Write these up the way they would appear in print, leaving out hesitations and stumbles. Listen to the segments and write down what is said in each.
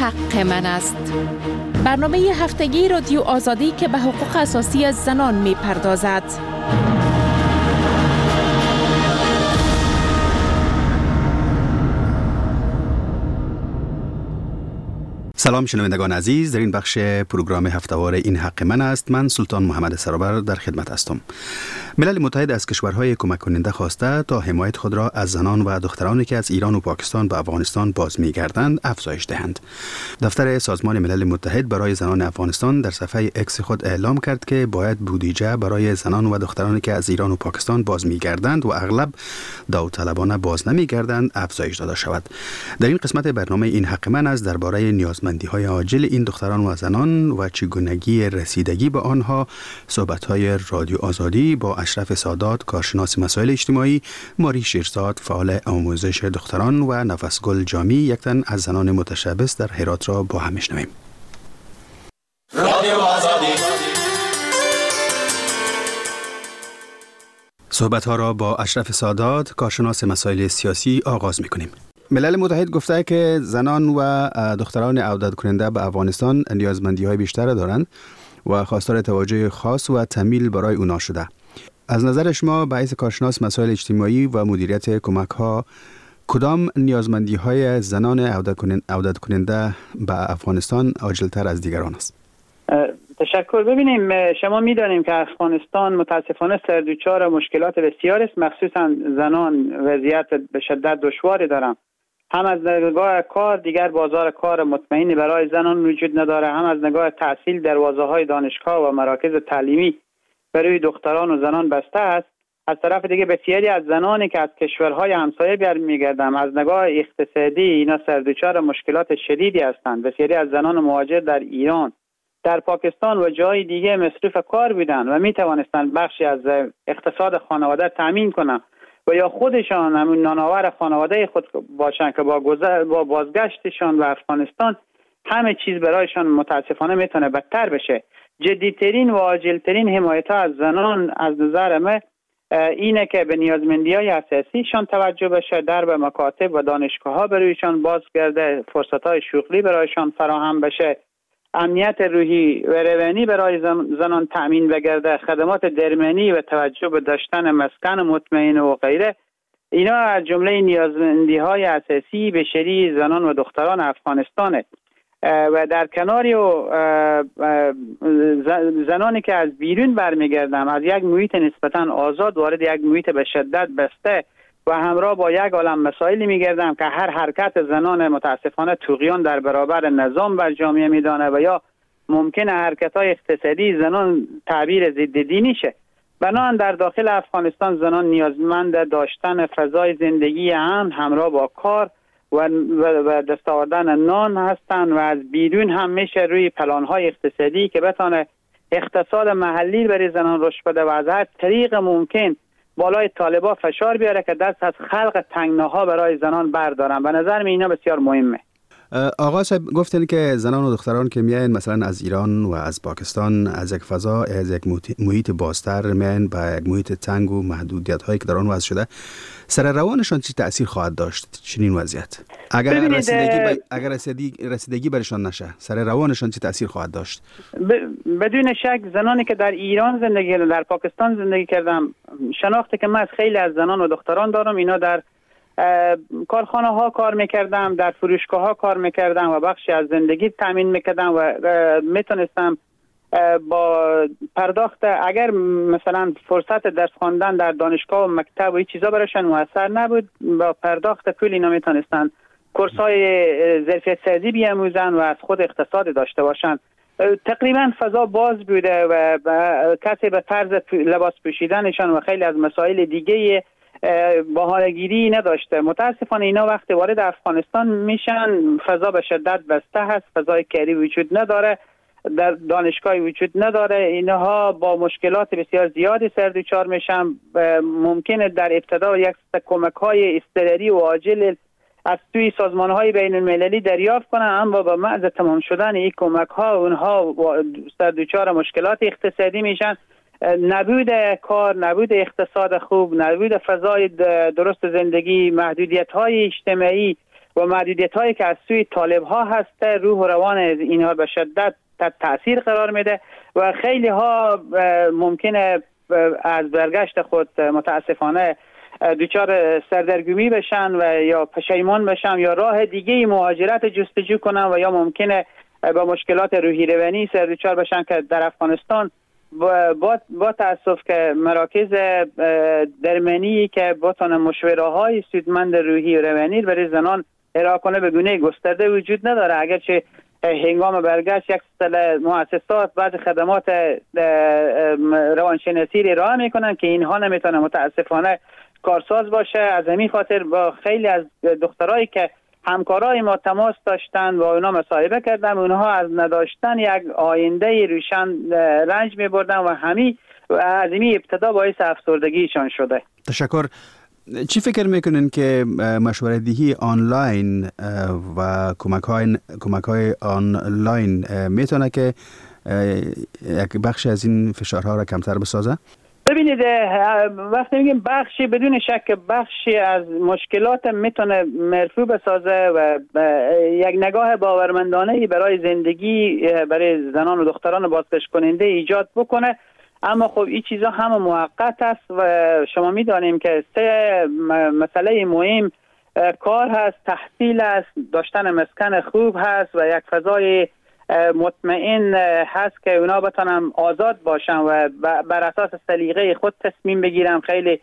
حق من است. برنامه هفتگی رادیو آزادی که به حقوق اساسی زنان می پردازد. سلام شنوندگان عزیز، در این بخش پروگرام هفتهوار این حق من است. من سلطان محمد سرابر در خدمت هستم. ملل متحد از کشورهای کمک کننده خواسته تا حمایت خود را از زنان و دخترانی که از ایران و پاکستان به افغانستان باز می‌گردند افزایش دهند. دفتر سازمان ملل متحد برای زنان افغانستان در صفحه اکس خود اعلام کرد که باید بودجه برای زنان و دخترانی که از ایران و پاکستان باز می‌گردند و اغلب داوطلبانه باز نمی‌گردند افزایش داده شود. در این قسمت برنامه این حق من است درباره نیازمندی‌های عاجل این دختران و زنان و چگونگی رسیدگی به آنها صحبت‌های رادیو آزادی با اشرف سادات، کارشناس مسائل اجتماعی، ماری شیرزاد، فعال آموزش دختران و نفسگل جامی، یک تن از زنان متشبث در هرات را با هم میشنویم. رادیو آزادی صحبت‌ها را با اشرف سادات، کارشناس مسائل سیاسی آغاز می‌کنیم. ملل متحد گفته که زنان و دختران عودت کننده به افغانستان نیازمندی‌های بیشتر دارند و خواستار توجه خاص و تمایل برای اونا شده. از نظر شما به حیث کارشناس مسائل اجتماعی و مدیریت کمک‌ها کدام نیازمندی‌های زنان عودت کننده به افغانستان عاجل‌تر از دیگران است؟ تشکر. ببینیم، شما می‌دانیم که افغانستان متاسفانه سردوچار مشکلات بسیار است، مخصوصا زنان وضعیت به شدت دشواری دارند. هم از نگاه کار دیگر بازار کار مطمئنی برای زنان وجود نداره، هم از نگاه تحصیل دروازه‌های دانشگاه و مراکز تعلیمی برای دختران و زنان بسته است. از طرف دیگه بسیاری از زنانی که از کشورهای همسایه برمیگردند از نگاه اقتصادی اینا سردوچار مشکلات شدیدی هستند. بسیاری از زنان مهاجر در ایران، در پاکستان و جای دیگه مصروف کار بودند و می توانستند بخشی از اقتصاد خانواده تامین کنند و یا خودشان همون نانآور خانواده خود باشند که با بازگشتشان به افغانستان همه چیز برایشان متاسفانه میتونه بدتر بشه. جدیترین و عاجلترین حمایت ها از زنان از نظر من اینه که به نیازمندی‌های اساسیشان توجه بشه، در به مکاتب و دانشگاه ها برایشان باز گرده، فرصت های شغلی برایشان فراهم بشه، امنیت روحی و روانی برای زنان تأمین بگرده، خدمات درمانی و توجه به داشتن مسکن مطمئن و غیره. اینا از جمله نیازمندی‌های اساسی بشری زنان و دختران افغانستانه. و در کناری زنانی که از بیرون برمیگردن از یک محیط نسبتاً آزاد وارد یک محیط به شدت بسته و همراه با یک عالم مسائلی میگردن که هر حرکت زنان متاسفانه طغیان در برابر نظام بر جامعه میدانه و یا ممکنه حرکت‌های اقتصادی زنان تعبیر ضد دینی شه. بنابراین در داخل افغانستان زنان نیازمند داشتن فضای زندگی امن همراه با کار و دست آوردن نان هستند و از بیرون هم میشه روی پلان‌های اقتصادی که بتونه اقتصاد محلی برای زنان رشد بده و از هر طریق ممکن بالای طالبا فشار بیاره که دست از خلق تنگناها برای زنان بردارن. به نظر من اینا بسیار مهمه. آقا صاحب گفتن که زنان و دختران که میاین مثلا از ایران و از پاکستان از یک فضا از یک محیط بازتر میاین به یک محیط تنگ و محدودیت هایی که در آن وضع شده، سر روانشان چه تأثیر خواهد داشت چنین وضعیت؟ اگر رسیدگی برشان نشه سر روانشان چه تأثیر خواهد داشت؟ بدون شک زنانی که در ایران زندگی کردن، در پاکستان زندگی کردن، شناختی که من از خیلی از زنان و دختران دارم، اینا در کارخانه ها کار میکردم، در فروشگاه ها کار میکردم و بخشی از زندگی تامین میکردم و میتونستم با پرداخت اگر مثلا فرصت درس خواندن در دانشگاه و مکتب و این چیزا براشون موثر نبود، با پرداخت پول اینا میتونستن کورس های ظرفیت سازی بیاموزن و از خود اقتصاد داشته باشن. تقریبا فضا باز بوده و کسی به طرز لباس پوشیدنشان و خیلی از مسائل دیگه بهانه‌گیری نداشته. متاسفانه اینا وقتی وارد افغانستان میشن فضا به شدت بسته هست، فضای کاری وجود نداره، در دانشگاهی وجود نداره، اینها با مشکلات بسیار زیادی سردوچار میشن. ممکنه در ابتدا یک کمک‌های اضطراری و عاجل از توی سازمان‌های بین‌المللی دریافت کنن، اما با محض تمام شدن این کمک‌ها اونها سردوچار مشکلات اقتصادی میشن. نبود کار، نبود اقتصاد خوب، نبود فضای درست زندگی، محدودیت‌های اجتماعی و محدودیت هایی که از سوی طالب ها هست روح و روان اینها به شدت تاثیر قرار میده و خیلی ها ممکنه از برگشت خود متاسفانه دوچار سردرگمی بشن و یا پشیمان بشن یا راه دیگه مهاجرت جستجو کنن و یا ممکنه با مشکلات روحی روانی سردوچار بشن که در افغانستان با تاسف که مراکز درمانی که بتونه مشوره های سودمند روحی و روانی برای زنان ارائه کنه به گونه گسترده وجود نداره. اگرچه هنگام برگشت یک سلسله مؤسسات بعض خدمات روانشناسی ارائه میکنن که اینها نمیتونه متاسفانه کارساز باشه. از همین خاطر با خیلی از دخترایی که همکارای ما تماس داشتن و اونا مصاحبه کردم، اونها از نداشتن یک آینده روشن رنج میبردن و از همین ابتدا باعث افسردگیشان شده. تشکر. چی فکر میکنین که مشورت دهی آنلاین و کمک های آنلاین میتونه که یک بخش از این فشارها را کمتر بسازه؟ ببینید وقتی میگیم بخشی، بدون شک بخشی از مشکلات میتونه مرفوع بسازه و یک نگاه باورمندانه برای زندگی برای زنان و دختران بازگشت کننده ایجاد بکنه. اما خب این چیزا هم موقت است و شما میدانیم که سه مسئله مهم کار هست، تحصیل است، داشتن مسکن خوب هست و یک فضای مطمئن هست که اونا بتونن آزاد باشن و بر اساس سلیقه خود تصمیم بگیرن. خیلی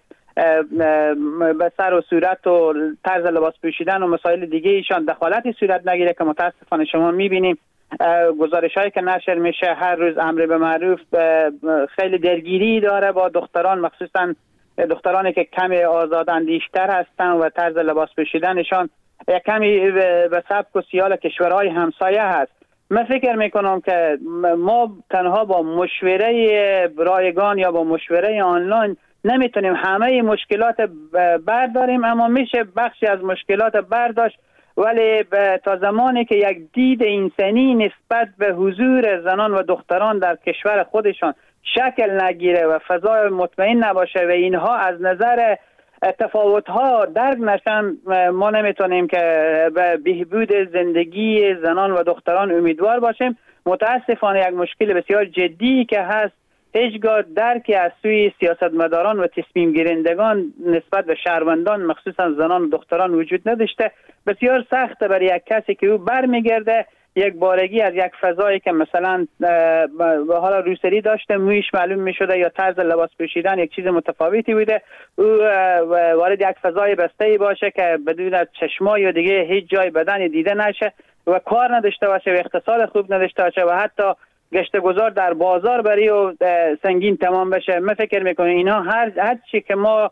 به سر و صورت و طرز لباس پوشیدن و مسائل دیگه ایشان دخالتی صورت نگیره که متاسفانه شما میبینیم گزارش هایی که نشر میشه هر روز امر به معروف خیلی درگیری داره با دختران، مخصوصا دخترانی که کمی آزاد اندیشتر هستن و طرز لباس پوشیدنشان کمی به سبک و سیال کشورهای همسایه هست. من فکر میکنم که ما تنها با مشوره رایگان یا با مشوره آنلاین نمیتونیم همه مشکلات برداریم، اما میشه بخشی از مشکلات برداشت، ولی تا زمانی که یک دید انسانی نسبت به حضور زنان و دختران در کشور خودشان شکل نگیره و فضای مطمئن نباشه و اینها از نظر تفاوت‌ها درک نشن، ما نمیتونیم که به بهبود زندگی زنان و دختران امیدوار باشیم. متاسفانه یک مشکل بسیار جدی که هست، هیچگاه درکی از سوی سیاستمداران و تصمیم گیرندگان نسبت به شهروندان مخصوصا زنان و دختران وجود نداشته. بسیار سخته برای یک کسی که او برمیگرده یک بارگی از یک فضایی که مثلا به حالا روسری داشته مویش معلوم می شده یا طرز لباس پوشیدن یک چیز متفاوتی بوده، او وارد یک فضای بسته‌ای باشه که بدون از چشمای و دیگه هیچ جای بدن دیده نشه و کار نداشته باشه و اقتصاد خوب نداشته باشه و حتی گشت گذار در بازار برای و سنگین تمام بشه. من فکر میکنم اینا هر چی که ما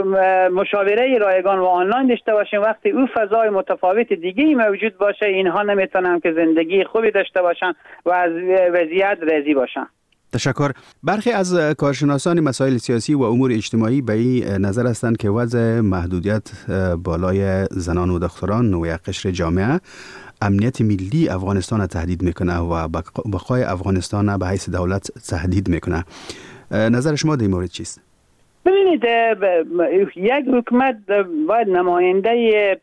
مشاوره رایگان و آنلاین داشته باشیم، وقتی او فضای متفاوت دیگه موجود باشه، اینها نمیتونن که زندگی خوبی داشته باشن و از وضعیت راضی باشن. تشکر. برخی از کارشناسان مسائل سیاسی و امور اجتماعی به این نظر هستند که وضع محدودیت بالای زنان و دختران و یک قشر جامعه امنیت ملی افغانستان تهدید میکنه و بقای افغانستان به حیث دولت تهدید میکنه. نظر شما در این مورد چیست؟ ببینید یک حکومت باید نماینده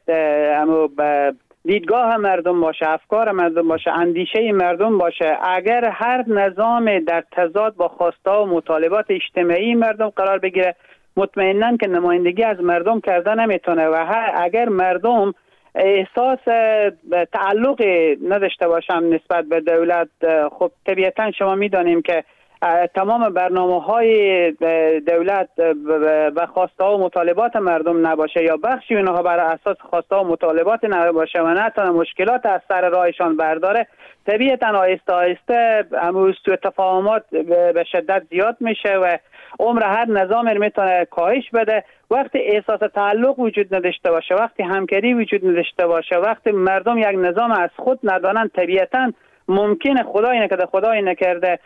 دیدگاه مردم باشه، افکار مردم باشه، اندیشه مردم باشه. اگر هر نظام در تضاد با خواسته و مطالبات اجتماعی مردم قرار بگیره، مطمئناً که نمایندگی از مردم کرده نمیتونه و اگر مردم احساس تعلق نداشته باشن نسبت به دولت، خب طبیعتاً شما میدانیم که تمام برنامه‌های دولت به خواسته و مطالبات مردم نباشه یا بخشی اونها بر اساس خواسته و مطالبات نباشه و نتونه مشکلات از سر راهشان برداره، طبیعتاً آهسته آهسته سوء تفاهمات به شدت زیاد میشه و عمر هر نظام میتونه کاهش بده. وقتی احساس تعلق وجود نداشته باشه، وقتی همکاری وجود نداشته باشه، وقتی مردم یک نظام از خود ندانن، طبیعتاً ممکنه خدای نکرده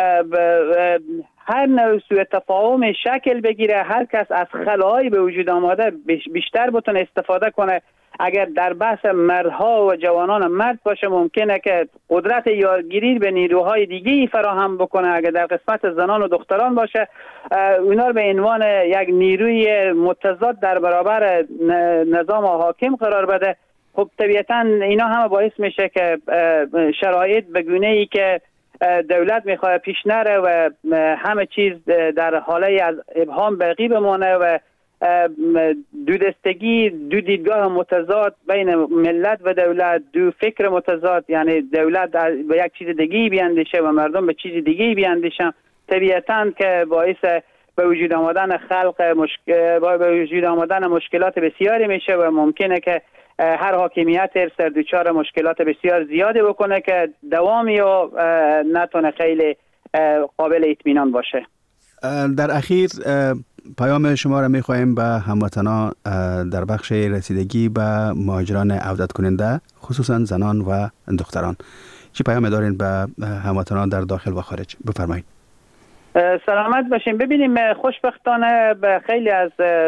هر نوع سوء تفاهم شکل بگیره، هر کس از خلاهای به وجود آماده بیشتر بتونه استفاده کنه. اگر در بحث مردها و جوانان مرد باشه، ممکنه که قدرت یارگیری به نیروهای دیگه‌ای فراهم بکنه. اگر در قسمت زنان و دختران باشه، اونا رو به عنوان یک نیروی متضاد در برابر نظام حاکم قرار بده. خب طبیعتا اینا همه باعث میشه که شرایط به گونه‌ای که دولت میخواد پیش نره و همه چیز در حاله از ابهام باقی بمانه و دو دستگی، دو دیدگاه متضاد بین ملت و دولت، دو فکر متضاد، یعنی دولت به یک چیز دیگه بیاندیشه و مردم به چیز دیگه بیاندیشن، طبیعتاً که باعث به وجود آمدن به وجود آمدن مشکلات بسیاری میشه و ممکنه که هر حاکمیت سر دوچار مشکلات بسیار زیادی بکنه که دوامی و نتونه خیلی قابل اطمینان باشه. در اخیر پیام شما را می‌خواهیم به هموطنان در بخش رسیدگی به مهاجران عودت کننده خصوصا زنان و دختران. چه پیام دارین به هموطنان در داخل و خارج؟ بفرمایید. سلامت باشین. ببینیم خوشبختانه به خیلی از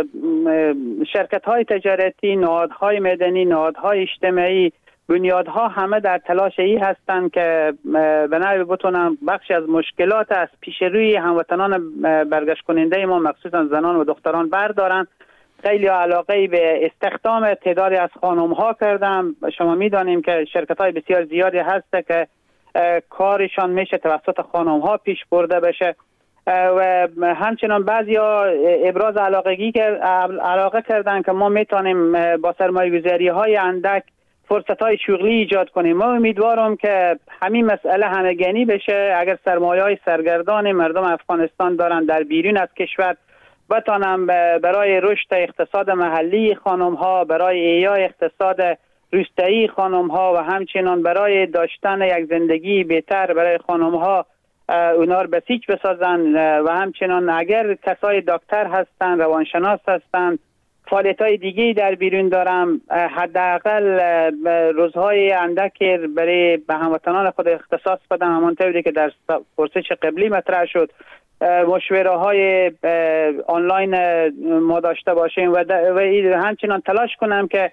شرکت‌های تجارتی، نهادهای مدنی، نهادهای اجتماعی، بنیادها همه در تلاش ای هستند که به نحوی بتونن بخش از مشکلات از پیش روی هموطنان برگشت کننده ما مخصوصا زنان و دختران بردارن. خیلی علاقه به استخدام تعدادی از خانم‌ها کردن. شما می‌دانیم که شرکت‌های بسیار زیادی هست که کارشان میشه توسط خانم‌ها پیش برده بشه و همچنان بعضیا ابراز علاقه کردن که ما میتونیم با سرمایه‌گذاری‌های اندک فرصت‌های شغلی ایجاد کنیم. ما امیدوارم که همین مسئله همگانی بشه. اگر سرمایه‌های سرگردان مردم افغانستان دارن در بیرون از کشور بتونن برای رشد اقتصاد محلی خانم‌ها، برای احیای اقتصاد روستایی خانم‌ها و همچنین برای داشتن یک زندگی بهتر برای خانم‌ها اونا رو بسیج بسازن و همچنین اگر کسای دکتر هستن، روانشناس هستن، فعالیت‌های دیگه‌ای در بیرون دارم، حداقل روزهای اندک برای به هموطنان خود اختصاص بدم. همانطوری که در پرسش قبلی مطرح شد مشوره‌های آنلاین ما داشته باشیم و همچنین تلاش کنم که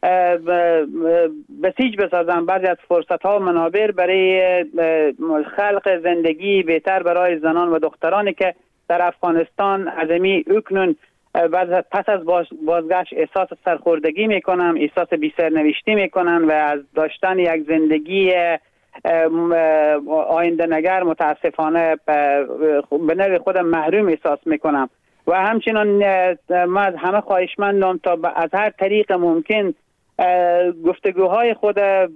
بسیج بسازم بعضی از فرصت‌ها و منابع برای خلق زندگی بهتر برای زنان و دخترانی که در افغانستان ازمی اکنون پس از بازگشت احساس سرخوردگی میکنم، احساس بی‌سرنوشتی میکنن و از داشتن یک زندگی آینده نگر متاسفانه به نوع خودم محروم احساس میکنم و همچنین من از همه خواهشمندم تا از هر طریق ممکن گفتگوهای خود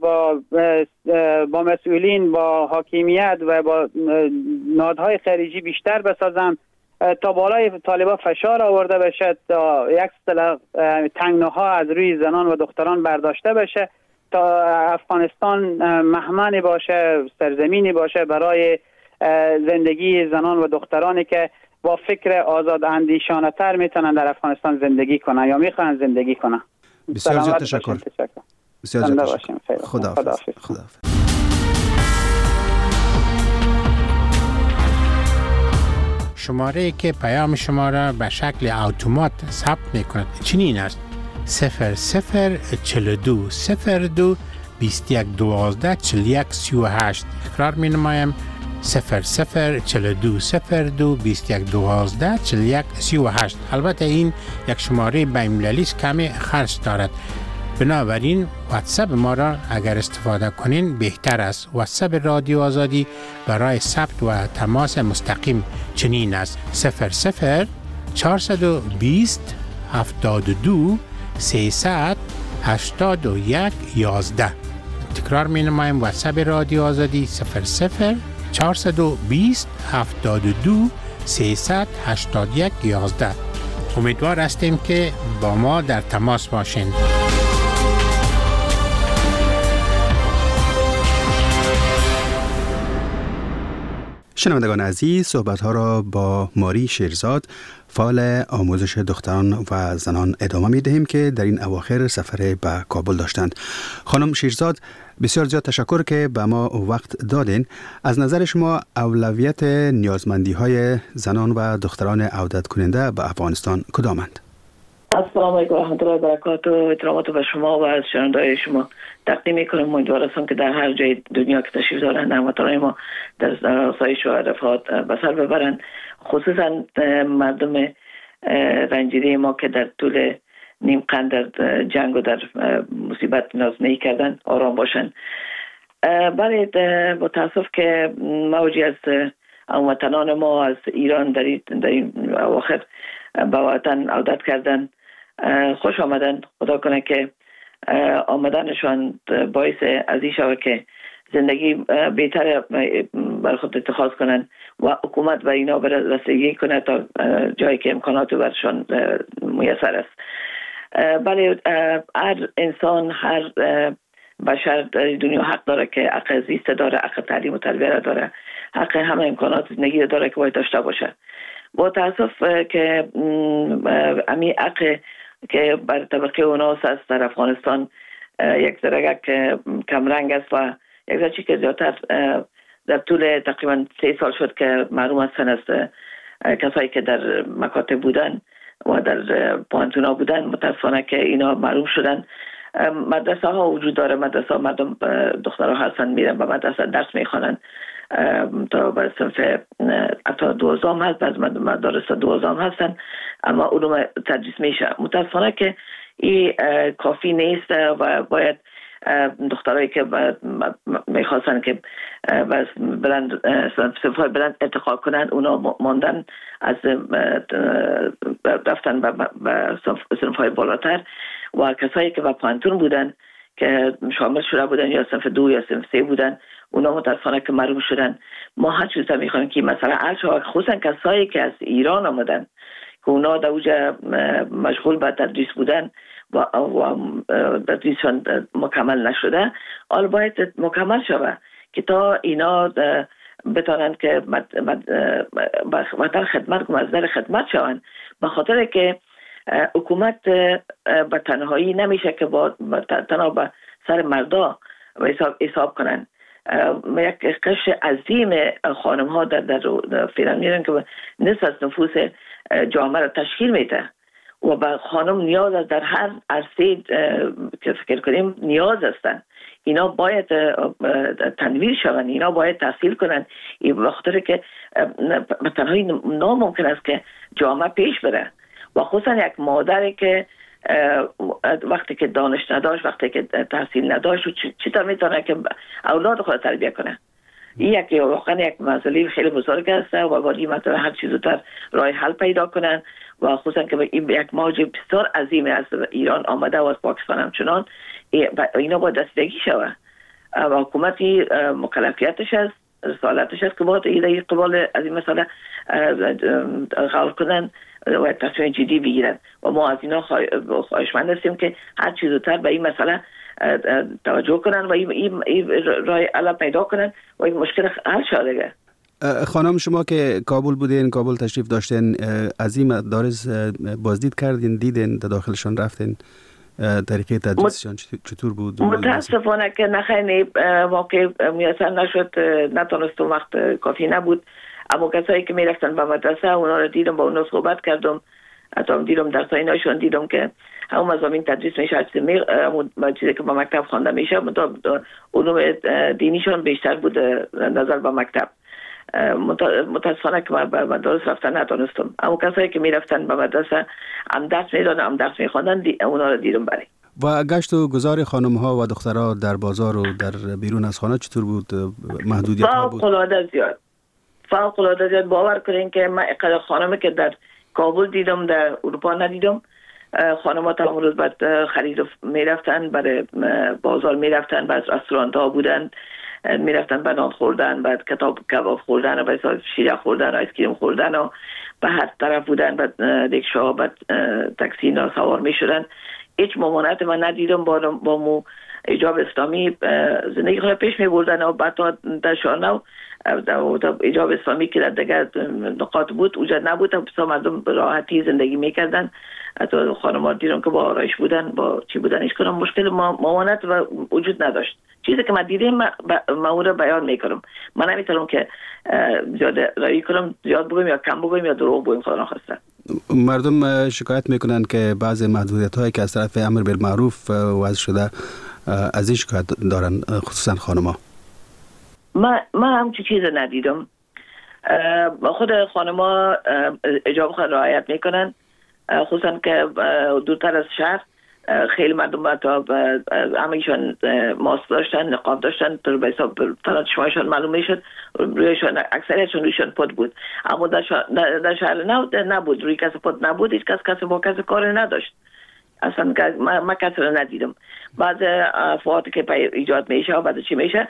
با مسئولین، با حاکمیت و با نهادهای خارجی بیشتر بسازم تا بالای طالبان فشار آورده بشه، تا یک اصطلاح تنگناها از روی زنان و دختران برداشته بشه، تا افغانستان مهمانی باشه، سرزمینی باشه برای زندگی زنان و دخترانی که با فکر آزاد اندیشانه تر میتونن در افغانستان زندگی کنن یا میخوان زندگی کنن. بسیار زیاد تشکر. بسیار زیاد تشکر. خداحافظ. شماره که پیام شما را به شکل اتومات ثبت میکند چنین است: 0042 02 21 12 41 38. تکرار می نمایم: 0042 02 21 12 41 38. البته این یک شماره بین‌المللی است، کمی خرج دارد، بنابراین واتساپ ما را اگر استفاده کنین بهتر است. واتساپ رادیو آزادی برای ثبت و تماس مستقیم چنین است: 00 420 72 300 81 11. تکرار می نمایم: واتساپ رادیو آزادی 00 420 72 300 81 11. امیدوار هستیم که با ما در تماس باشین. شنوندگان عزیز، صحبت‌ها را با ماری شیرزاد، فعال آموزش دختران و زنان ادامه می‌دهیم که در این اواخر سفر به کابل داشتند. خانم شیرزاد، بسیار زیاد تشکر که به ما وقت دادین. از نظر شما اولویت نیازمندی‌های زنان و دختران عودت کننده به افغانستان کدامند؟ السلام علیکم و رحمت الله و برکاته. احترامات به شما و از شنوندگان شما تقدیم می‌کنم. امیدوار هستم که در هر جای دنیا که تشریف دارند هموطنان ما در آسایش و رفاهت به سر ببرند، خصوصا مردم رنجیده ما که در طول نیم قند در جنگ و در مصیبت ناز نکردن، آرام باشن. برای متاسف که موجی از هموطنان ما از ایران در این اواخر به وطن عودت کردن، خوش آمدن. خدا کنه که آمدنشان باعث از این شود که زندگی بهتر بر خود اتخاذ کنن و حکومت به اینا رسیدگی کنه تا جایی که امکانات برشان میسر است. بله، هر انسان، هر بشر در دنیا حق داره که حق زیست داره، حق تعلیم و تربیت داره، حق همه امکانات زندگی داره که باید داشته باشه. با تاسف که امی حق که بر طبقه اوناس است در افغانستان یک ذره کمرنگ است و یک ذره که زیادتر در طول تقریبا 3 سال شد که معلوم هستن است کسایی که در مکاتب بودن و در پانتونا بودن، متاسفانه که اینا معلوم شدن. مدرسه ها وجود داره، مدرسه ها مردم دخترها هستن میرن به مدرسه درس میخوانن تا به صنف حتی 12 هست، بعض مدارس 12 هستن، اما علوم تدریس میشه. متاسفانه که این کافی نیست و باید دخترایی که میخواستن که بلند صفحه بلند ارتقا کنن، اونا ماندن از رفتن به صنفهای بالاتر و کسایی که به پانتون بودن که شامل شده بودن یا صنف 2 یا صنف 3 بودن، اونا متاسفانه که محروم شدن. ما هر چیز میخوایم که مثلا خصوصا کسایی که از ایران آمدن که اونا در اوجه مشغول به تدریس بودن و تدریسشان مکمل نشده، حالا باید مکمل شود که تا اینا بتانند که وطن خدمت کنند، از در خدمت شوند. به خاطر که حکومت به تنهایی نمیشه که تنها به سر مردا حساب کنن. یک قش عظیم خانم ها در فعلا میرن که نصف از نفوس جامعه را تشکیل میده و به خانم نیاز است، در هر عرصه که فکر کنیم نیاز هستن. اینا باید تنویر شوند، اینا باید تحصیل کنند، به خاطر که به تنهایی ناممکن است که جامعه پیش بره. و خصوصا یک مادری که وقتی که دانش نداشت، وقتی که تحصیل نداشت، چطور میتونه که اولاد خود تربیه کنه؟ این واقعا یک مسئله خیلی بزرگ است و باید مثلا هر چیز زودتر راه حل پیدا کنن و خصوصا که یک موج بسیار عظیم از ایران آمده و از پاکستان همچنان، اینا باید دستگیری شود و حکومتی مکلفیتش است، رسالتش است که باید این قبال از این مسئله غور کنن و تصمیم جدی بگیرن و ما از اینا خواهشمند هستیم که هر چیز زودتر به این مسئله توجه کنن و این راه حل پیدا کنن و این مشکل حل شده. خانم، شما که کابل بودین، کابل تشریف داشتین، از این مدارس بازدید کردین، دیدین، در داخلشان رفتین، طریقه تدریسشان چطور بود؟ متاسفانه که نخیلی واقع میسر نشد، نتونستم، وقت کافی نبود. اما کسایی که میرفتن به مدرسه اونا رو دیدم، با اونا صحبت کردم، حتی دیدم درسای ناشون، دیدم که همون مضامین تدریس میشه، چیزی که با مکتب خوانده میشه، علوم دینیشون بیشتر بود نظر به مکتب. متاسفانه که من به مدارس رفتن نتونستم، اما کسایی که میرفتن به مدرسه هم درس میدادن هم درس میخواندن، اونا رو دیدم. برای و گشت و گذار خانم ها و دخترها در بازار و در بیرون از خانه چطور بود؟ محدودیت ها بود؟ فوق العاده زیاد. باور کنین که من اقل خانمی که در کابل دیدم در اروپا ندیدم. خانم ها تمام روز بعد خرید میرفتن، برای بازار میرفتن، بعد رستوران ها بودن، میرفتن بنان خوردن، بعد کباب خوردن و بعد شیره خوردن و آیسکریم خوردن و به هر طرف بودن، بعد رکشا، بعد تاکسی نا سوار میشدن. هیچ ممانعت من ندیدم. با مو ایجاب اسلامی زندگی خود پیش میبردن و بعد در شانه ایجاب اسلامی که در دیگر نقاط بود اوجا نبود، بسیار مردم راحتی زندگی میکردن. حتی خانم‌ها دیدم که با آرایش بودن، با چی بودن، هیچ کنم مشکل ممانعت و وجود نداشت. چیزی که من دیدم من اون رو بیان میکنم. من نمیتونم که زیاد رایی کنم، زیاد بگویم یا کم بگویم یا دروغ بگویم. خدا نخواسته مردم شکایت میکنن که بعض محدودیت هایی که از طرف امر بالمعروف وضع شده از این شکایت دارن، خصوصا خانم‌ها. من هم چیز ندیدم. خود خانم‌ها اجاب خود رعایت میکنن خصوصا که دورتر از شهر خیلی مردم تا همه‌شان ماسک داشتن، نقاب داشتن، تو به حساب فقط شمایشان معلوم میشد، رویشان اکثریتشون رویشان پد بود. اما در شهر نبود، روی کس پد نبود، هیچ کس با کس کار نداشت. اصلا من کسی رو ندیدم. بعد افواتی که ایجاد میشه و بعد چی میشه،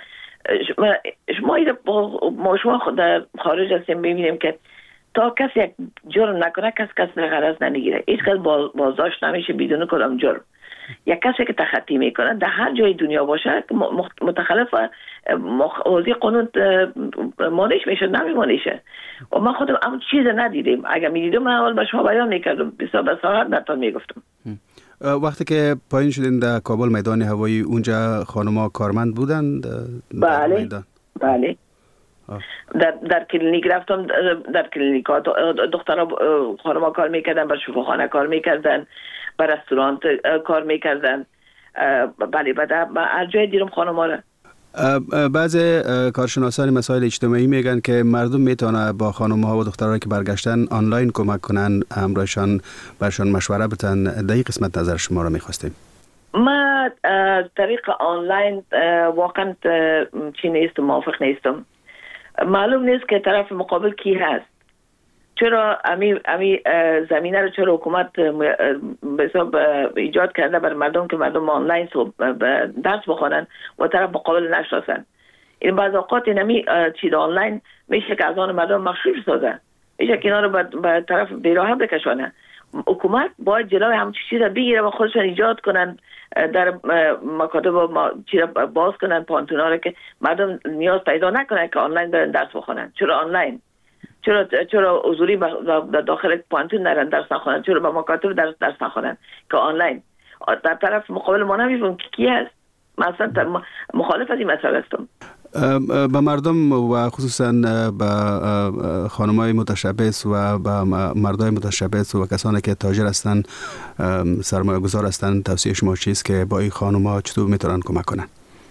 شما خود در خارج هستیم ببینیم که تا کسی یک جرم نکنه کس غرض نمیگیره، هیچ کس بازداشت نمیشه بدون کدام جرم. یک کسی که تخطی میکنه در هر جای دنیا باشه متخلف موضوع قانون مانیش میشه، نمیمانیشه. و من خودم اما چیز ندیدیم، اگر میدیدم من اول به شما بیان میکردم، بسیار بساعت نتان میگفتم. وقتی که پایین شدین در کابل میدان هوایی، اونجا خانم‌ها کارمند بودند؟ بله بله. در کلینیک رفتم، در کلینیک ها دخترها خانم‌ها کار میکردن، بر شفاخانه کار میکردن، بر رستوران کار میکردن. بله بعد هر جای دیدم خانم‌ها را. بعضی کارشناسان مسائل اجتماعی میگن که مردم میتونه با خانم‌ها و دخترها که برگشتن آنلاین کمک کنن، همراهشان برشان مشوره بدن. در این قسمت نظر شما را میخواستیم. ما طریق آنلاین واقعا چی نیستم، موافق نیستم. معلوم نیست که طرف مقابل کی هست. چرا امی زمینه رو چرا حکومت به حساب ایجاد کرده بر مردم که مردم آنلاین درس بخونن و طرف مقابل نشناسن؟ این بعض اوقات اینمی چیز آنلاین میشه که از آن مردم مخشوش سازه، میشه که اینا رو به طرف بیراه بکشونه. حکومت باید جلوی همچین چیز بگیره و خودشون ایجاد کنن، در مکاتب چیز باز کنن، پانتونا رو که مردم نیاز پیدا نکنن که آنلاین برن درس بخونن. چرا آنلاین؟ چرا حضوری داخل پانتون نرن درس نخونن؟ چرا به مکاتب درس نخونن که آنلاین؟ در طرف مقابل ما نمیفهم کی هست. مثلا مخالف از این مسئله هستم. به مردم و خصوصا به خانم‌های متشبث و به مردای متشبث و کسانی که تاجر هستن، سرمایه گذار هستن، توصیه شما چیست که با این خانم‌ها چطور میتونن کمک کنن؟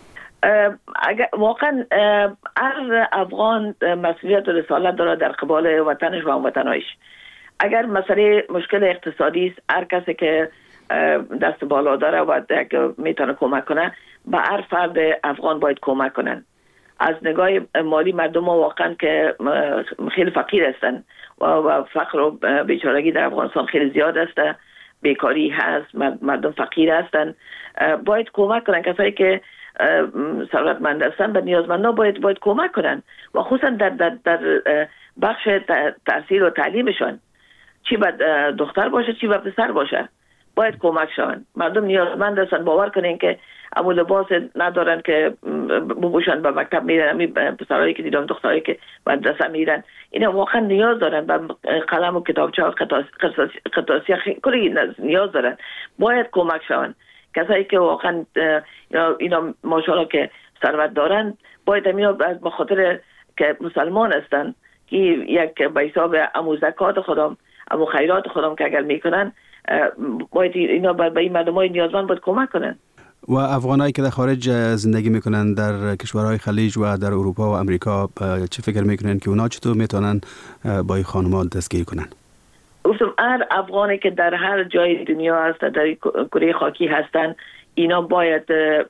واقعا هر افغان مسئولیت و رسالت داره در قبال وطنش و هموطنایش. اگر مسئله مشکل اقتصادی است، هر کسی که دست بالا داره و میتونه کمک کنه، به هر فرد افغان باید کمک کنن. از نگاه مالی مردم واقعا که خیلی فقیر هستن و فقر و بیچارگی در افغانستان خیلی زیاد است، بیکاری هست، مردم فقیر هستن، باید کمک کنن. کسایی که ثروتمند هستن به نیازمندان باید کمک کنن و خصوصا در بخش تحصیل و تعلیمشان، چی به دختر باشه چی به پسر باشه، باید کمک شون. مردم نیازمند هستن. باور کنین که اما لباس ندارن که بپوشن به مکتب میرن، پسرایی که دیدم دخترایی که مدرسه میرن، اینا واقعا نیاز دارن به قلم و کتابچه و قطاسی کلی نیاز دارن، باید کمک شون. کسایی که واقعا اینا ماشاءالله که ثروت دارن، باید اینا به خاطر که مسلمان هستن که یک به حساب امو زکات خودم، امو خیرات خودم که اگر میکنن، باید اینا به این مردمای نیازمند باید کمک کنن. و افغانایی که در خارج زندگی میکنن در کشورهای خلیج و در اروپا و امریکا، چه فکر میکنن که اونا چطور میتونن با این خانم‌ها دستگیری کنن؟ گفتم هر افغانی که در هر جای دنیا هست، در کره خاکی هستن، اینا باید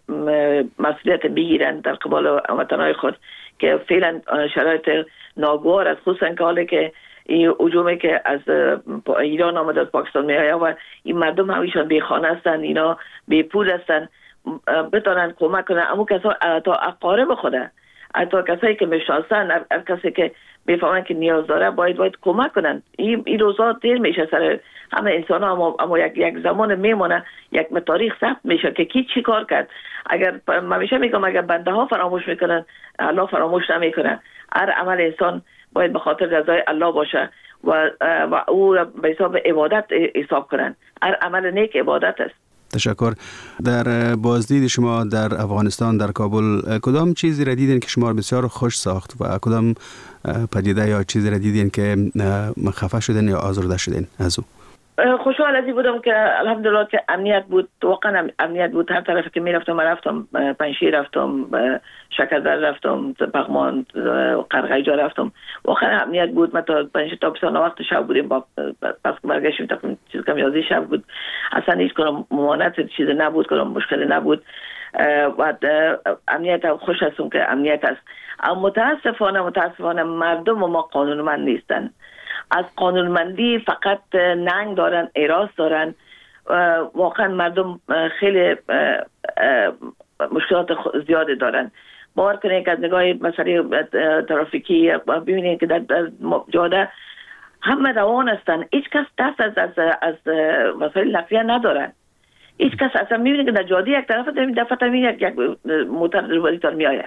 مسئولیت بگیرن در قبال وطنهای خود که فعلا شرایط ناگوار است، خصوصا که حالی که این هجومی که از ایران آمده از پاکستان میآید و این مردم همیشان بی خانه هستن، اینا بی پول هستن، بتونن کمک کنن. اما کسا تا اقارب خوده، حتی کسایی که میشناسن، هر کسی که میفهمن که نیاز داره باید کمک کنن. این روزا دیر میشه سر همه انسان ها، اما یک زمان میمونه، یک تاریخ ثبت میشه که کی چی کار کرد. اگر من میشه میگم اگر بنده ها فراموش میکنن، الله فراموش نمیکنه. هر عمل انسان باید به خاطر رضای الله باشه و او به حساب عبادت حساب کنن. هر عمل نیک عبادت است. تشکر. در بازدید شما در افغانستان، در کابل، کدام چیزی را دیدین که شما بسیار خوش ساخت و کدام پدیده یا چیزی را دیدین که خفه شدین یا آزرده شدین از او؟ خوشحال ازی بودم که الحمدلله که امنیت بود، واقعا امنیت بود. هر طرف که رفتم پنشیر رفتم، شکردر رفتم، پغمان، قرقیجا رفتم، واقعا امنیت بود. ما تا 5 تا 20 وقت شب بودیم، پس برگشتیم تقریبا چیز کم 11 شب بود. اصلا هیچ کنم ممانعت چیز نبود، کنم مشکل نبود و امنیت خوش هستم که امنیت است. اما متاسفانه مردم ما قانونمند نیستن. از قانونمندی فقط ننگ دارن، اراس دارن. واقعا مردم خیلی مشکلات زیاده دارن. باور کنید که از نگاه مسئله ترافیکی ببینید که در جاده همه روان هستن، هیچ کس دست از وسایل نقلیه ندارن. هیچ کس اصلا میبینید که در جاده یک طرف دفعه یک موتر روبروی تان میآید.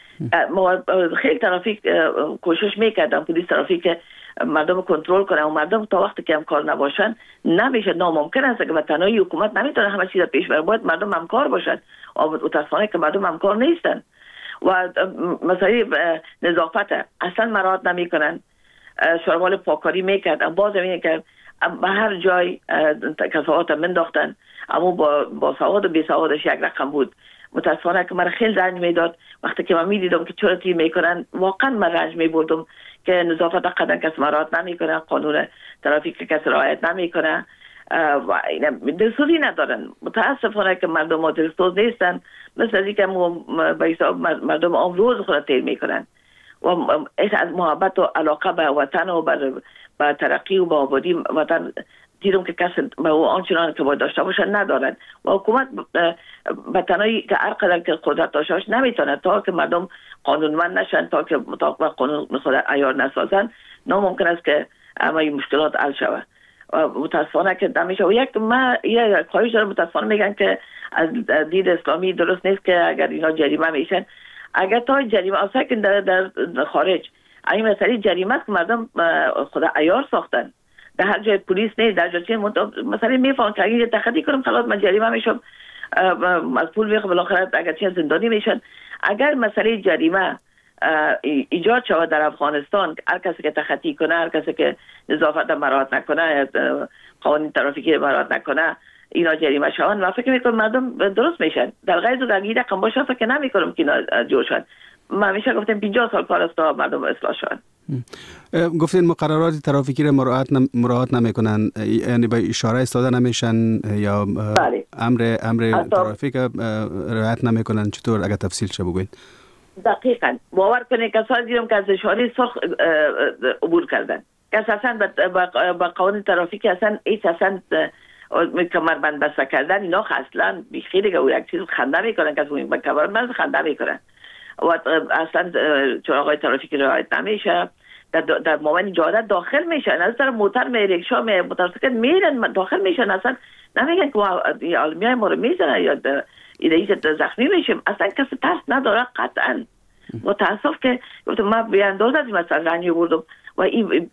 خیلی ترافیک کوشش میکردم، پلیس ترافیک مردم کنترل کنه و مردم تا وقتی که همکار نباشن نمیشه. ناممکن است که به تنهایی حکومت نمیتونه همه چیز پیش بره، باید مردم همکار باشن. متاسفانه که مردم همکار نیستن و مسئله نظافت اصلا مراعات نمیکنن. شروال پاکاری میکردن، باز میگن که به هر جای کثافات منداختن، اما با سواد و بی سوادش یک رقم بود. متاسفانه که من خیلی رنج میداد وقتی که من میدیدم که چرا تیم میکنن. واقعا من رنج میبردم که نظافت قدر کس مراعات نمیکنه، قانون ترافیک کس رعایت نمیکنه و دلسوزی ندارن. متاسفانه که مردم ما دلسوز نیستن، مثل از اینکه به حساب مردم روز خود تیر میکنن و از محبت و علاقه به وطن و به ترقی و به آبادی وطن دیدم که کس به آنچنان که باید داشته باشن ندارن و حکومت به تنهایی که هر قدر که قدرت داشته باشه نمیتونه تا که مردم قانونمند نشن، تا که مطابق قانون خود عیار نسازن، ناممکن است که همه مشکلات حل شود. متاسفانه که نمیشه. و یک خواهش دارم، متاسفانه میگن که از دید اسلامی درست نیست که اگر اینا جریمه میشن. اگر تا جریمه اصلا که در خارج این مسئله جریمه است که مردم خود عیار ساختن، در هر جای پلیس نیست، در جای مثلا میفهمن که اگه تخطی کنم خلاص من جریمه میشم، از پول میخوام بالاخره اگر چه زندانی میشن. اگر مسئله جریمه ایجاد شود در افغانستان، هر کسی که تخطی کنه، هر کسی که نظافت مراعات نکنه، قوانین ترافیکی مراعات نکنه، اینا جریمه شون، من فکر میکنم مردم درست میشن. در غیر از اگه رقم باشه فکر نمیکنم که اینا جور شن. من همیشه گفتم 50 سال کار است تا مردم اصلاح شون. گفتین مقررات ترافیکی را مراعات نمیکنن، یعنی به اشاره استاده نمیشن یا امر ترافیک رعایت نمیکنن؟ چطور اگر تفصیل شه بگوید؟ دقیقاً باور کنید کسایی دیدم که از اشاره سرخ عبور کردن، که اساسا با قوانین ترافیکی اصلا کمربند بسته کردن اینا اصلا خیلی که یک چیز خنده میکنن، که با کمربند خنده میکنن و اصلا چراغ‌های ترافیکی رعایت نمیشه. در موانع جاده داخل میشن، از طرف موتر رکشا موتورسیکلت میرن داخل میشن، اصلا نمیگن که عالمیای ما رو میزنن یا ایده زخمی میشیم. اصلا کسی ترس نداره قطعا. متاسف که من به اندازه از این مثلا رنج بردم و این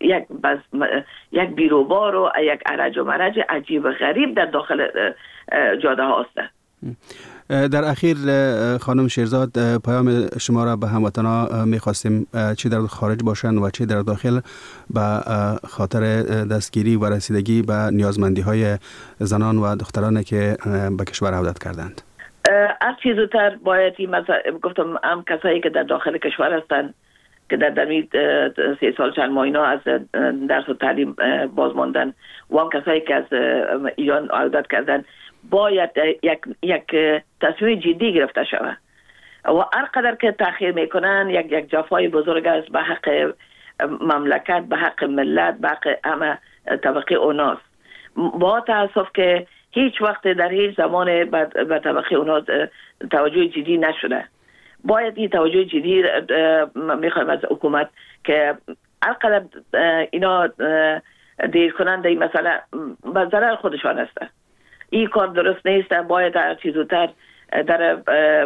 یک بیروبار و یک عرج و مرج عجیب و غریب در داخل جاده ها هسته. در اخیر خانم شیرزاد، پیام شما را به هموطنا میخواستیم، چی در خارج باشن و چی در داخل، به خاطر دستگیری و رسیدگی به نیازمندی های زنان و دخترانی که به کشور عودت کردند. هر چیز زودتر باید گفتم هم کسایی که در داخل کشور هستند که در 3 سال چند ماه اینا از درس و تعلیم باز ماندن و هم کسایی که از ایران عودت کردن باید یک تصمیم جدی گرفته شود و هر قدر که تأخیر میکنن یک جفای بزرگ است به حق مملکت، به حق ملت، به حق همه طبقه اوناست. با تاسف که هیچ وقت در هیچ زمان به طبقه اونا توجه جدی نشده. باید این توجه جدی میخوایم از حکومت که هر قدر اینا دیر کنن در این مسئله به ضرر خودشان است. این کار درست نیست. باید هر چیز زودتر در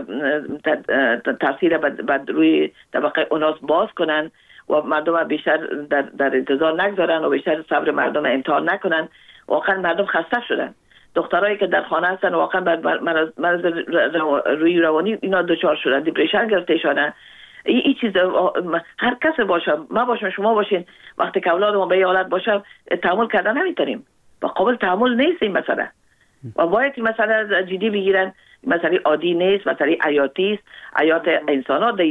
تاثیر بر روی طبقه اوناس باز کنن و مردم بیشتر در انتظار نگذارن و بیشتر صبر مردم امتحان نکنن. واقعا مردم خسته شدن. دخترایی که در خانه هستن واقعا مرض روی روانی اینا دچار شدن، دیپریشن گرفتهشانه. این چیز هر کس باشه، ما باشیم، شما باشین، وقتی که اولاد ما به این حالت باشه تحمل کردن نمیتونیم. و قابل تحمل نیست این مسئله و باید این مسئله جدی بگیرن. مسئله عادی نیست، مسئله حیاتی است، حیات انسان ها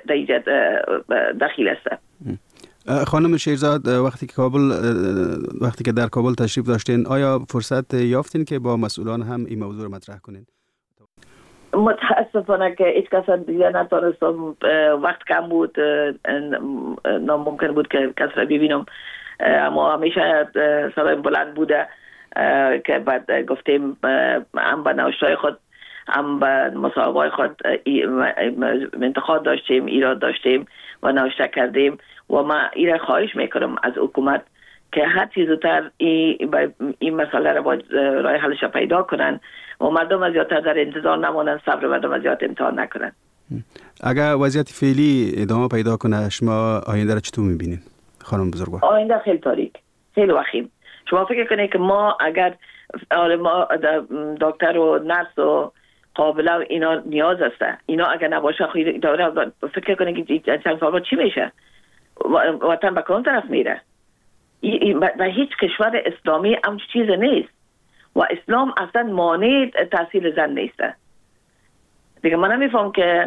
دخیل است. خانم شیرزاد، وقتی که در کابل تشریف داشتین آیا فرصت یافتین که با مسئولان هم این موضوع رو مطرح کنین؟ متاسفانه که هیچ کس دیگه نتونستم، وقت کم بود، ناممکن بود که کس را ببینم، اما همیشه صدایم بلند بوده که بعد گفتیم هم به نوشتای خود هم به مصاحبه‌های خود انتقاد داشتیم، ایراد داشتیم و نوشته کردیم و من ایره خواهش میکنم از حکومت که هر چیز زودتر این مسئله را باید راه حلش پیدا کنن و مردم از زیادتر در انتظار نمانن، صبر مردم از زیاد امتحان نکنن. اگر وضعیت فعلی ادامه پیدا کنه شما آینده را چطور میبینین خانم بزرگوار؟ آینده خیلی تاریک، خیلی وخیم. شما فکر کنید که ما اگر ما دکتر و نرس و قابله اینا نیاز هسته، اینا اگر نباشه فکر کنید که چند سال چی میشه؟ وطن به کدام طرف میره؟ و هیچ کشور اسلامی هم چیز نیست و اسلام اصلا مانع تحصیل زن نیسته. دیگه من نمیفهم که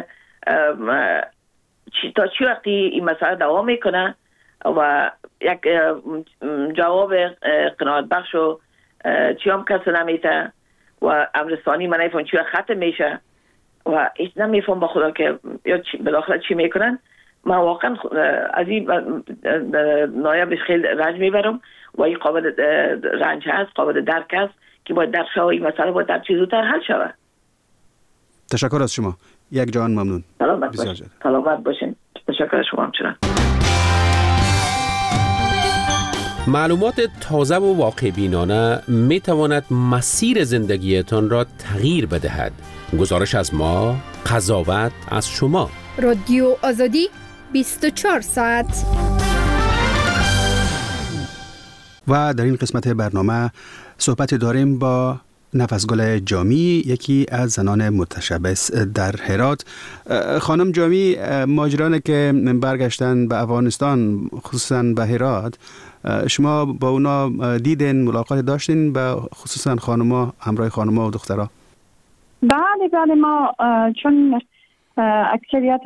تا چی وقتی این مسئله دوام میکنه و یک جواب قناعت بخش و چی هم کس نمیته و امرستانی من نمیفهم چی ختم میشه و هیچ نمیفهم با خدا که بالاخره چی میکنن. من واقعا از این نایبش خیلی رنج میبرم و این قابل رنج هست، قابل درک هست که باید در شما این مسئله باید در چیز زودتر حل شود. تشکر از شما. یک جان ممنون. سلامت باشین. تشکر از شما همچنان. معلومات تازه و واقع بینانه می تواند مسیر زندگیتان را تغییر بدهد. گزارش از ما، قضاوت از شما. رادیو آزادی 24 ساعت. و در این قسمت برنامه صحبت داریم با نفسگل جامی، یکی از زنان متشبث در هرات. خانم جامی، ماجرانی که برگشتن به افغانستان خصوصا به هرات، شما با اونا دیدین، ملاقات داشتین، به خصوصا خانوما، همراه خانوما و دخترها؟ بله ما چون اکثریت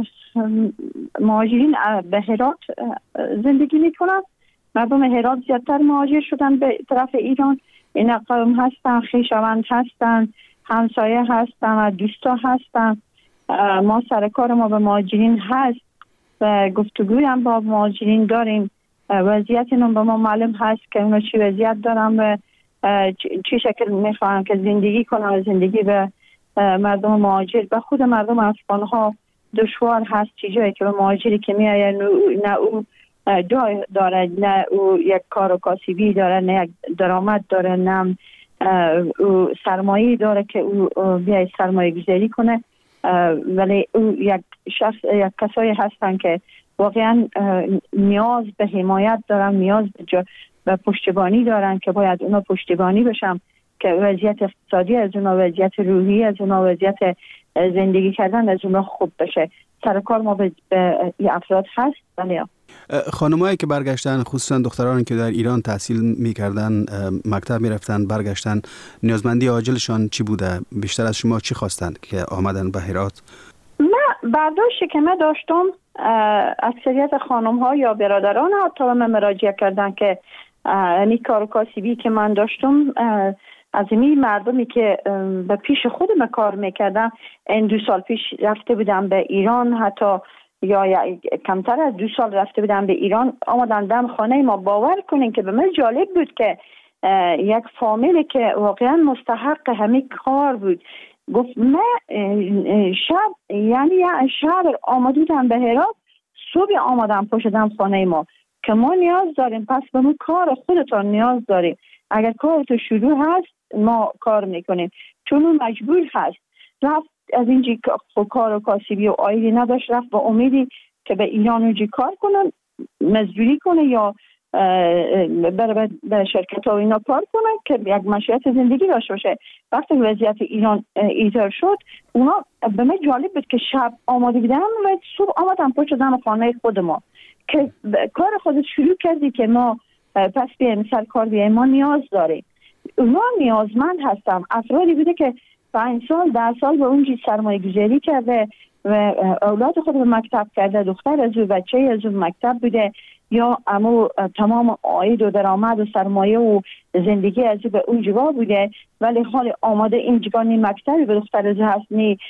مهاجرین به هرات زندگی میکنن، مردم هرات زیادتر مهاجر شدن به طرف ایران. این قوم هستن، خویشاوند هستن، همسایه هستن و دوستا هستن. ما سرکار ما به مهاجرین هست و گفتگوی هم با مهاجرین داریم. وضعیت اون به ما معلوم هست که اونا چی وضعیت دارن و چی شکل میخوان که زندگی کنن. زندگی به مردم مهاجر، به خود مردم افغان ها دشوار هست. چی جایی که به مهاجری که میآید نه او جای داره، نه او یک کار و کاسبی داره، نه یک درآمد داره، نه او سرمایه داره که او بیای سرمایه گذاری کنه. ولی او یک کسایی هستن که واقعا نیاز به حمایت دارن، نیاز به پشتیبانی دارن که باید اونا پشتیبانی بشن که وضعیت اقتصادی از اونا، وضعیت روحی از اونا، وضعیت زندگی کردن از اونا خوب بشه. سرکار ما به افراد هست. ولی خانمایی که برگشتن، خصوصا دخترانی که در ایران تحصیل میکردن، مکتب میرفتن، برگشتن، نیازمندی عاجلشان چی بوده؟ بیشتر از شما چی خواستند که آمدن به هرات؟ من برداشتی که من داشتم، اکثریت خانم ها یا برادران حتی به من مراجعه کردن که یعنی کار و کاسبی که من داشتم از این مردمی که به پیش خودم کار میکردم، این 2 سال پیش رفته بودم به ایران، حتی یا کمتر از 2 سال رفته بودم به ایران، آمدن دم خانه ما. باور کنین که به من جالب بود که یک فامیلی که واقعا مستحق همین کار بود گفت من شب آمدودم به هرات، صبح آمدم پشتم خانه ما که ما نیاز داریم، پس به ما کار خودتان نیاز داریم. اگر کارتو شروع هست ما کار میکنیم، چون اون مجبور هست. رفت از اینجا کار و کاسبی و آیدی نداشت، رفت با امیدی که به ایران اونجا کار کنن، مزدوری کنه یا به شرکت ها اینا کار کنن که یک مشروعیت زندگی داشته باشه. وقتی وضعیت ایران ایجاد شد، اونا به من جالب بود که شب آماده بودن و صبح آمدن پشت دم خانه خود ما که کار خودت شروع کردی که ما پس بیایم سرکار بیایم، ما نیاز داریم. اونا نیازمند هستن. افرادی بوده که 5 سال 10 سال به اونجی سرمایه گذاری کرده و اولاد خود به مکتب کرده، دختر از او بچه از اون مکتب بوده، یا امو تمام عاید و درآمد و سرمایه و زندگی از او به اون جوا بوده، ولی حال آماده این جگانی مکتبی به دختر از هست،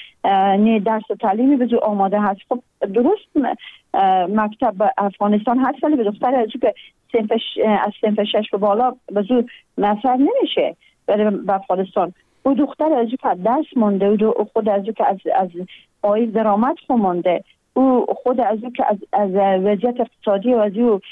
نی درس و تعلیمی به آماده هست. خب درست مکتب افغانستان هست، ولی به دختر از او که از صنف 6 به بالا به زود مثل نمیشه به افغانستان. او دختر از او که دست مونده، او خود از او که از عاید درآمد مونده، او خود از او که از وضعیت اقتصادی و از او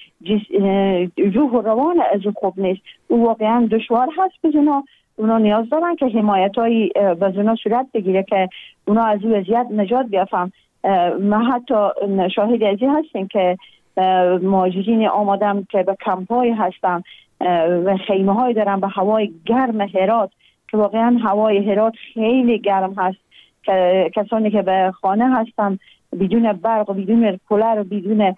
روح و روان از او خوب نیست. او واقعا دشوار هست بزنا. اونا نیاز دارن که حمایت های بزنا صورت بگیره که اونا از او وضعیت نجات بیافن. ما حتی شاهد ازی هستیم که مهاجرین آمادم که به کمپ های هستن و خیمه های دارن به هوای گرم هرات، که واقعا هوای هرات خیلی گرم هست، که کسانی که به خانه هستن بدون برق و بدون کولر و بدون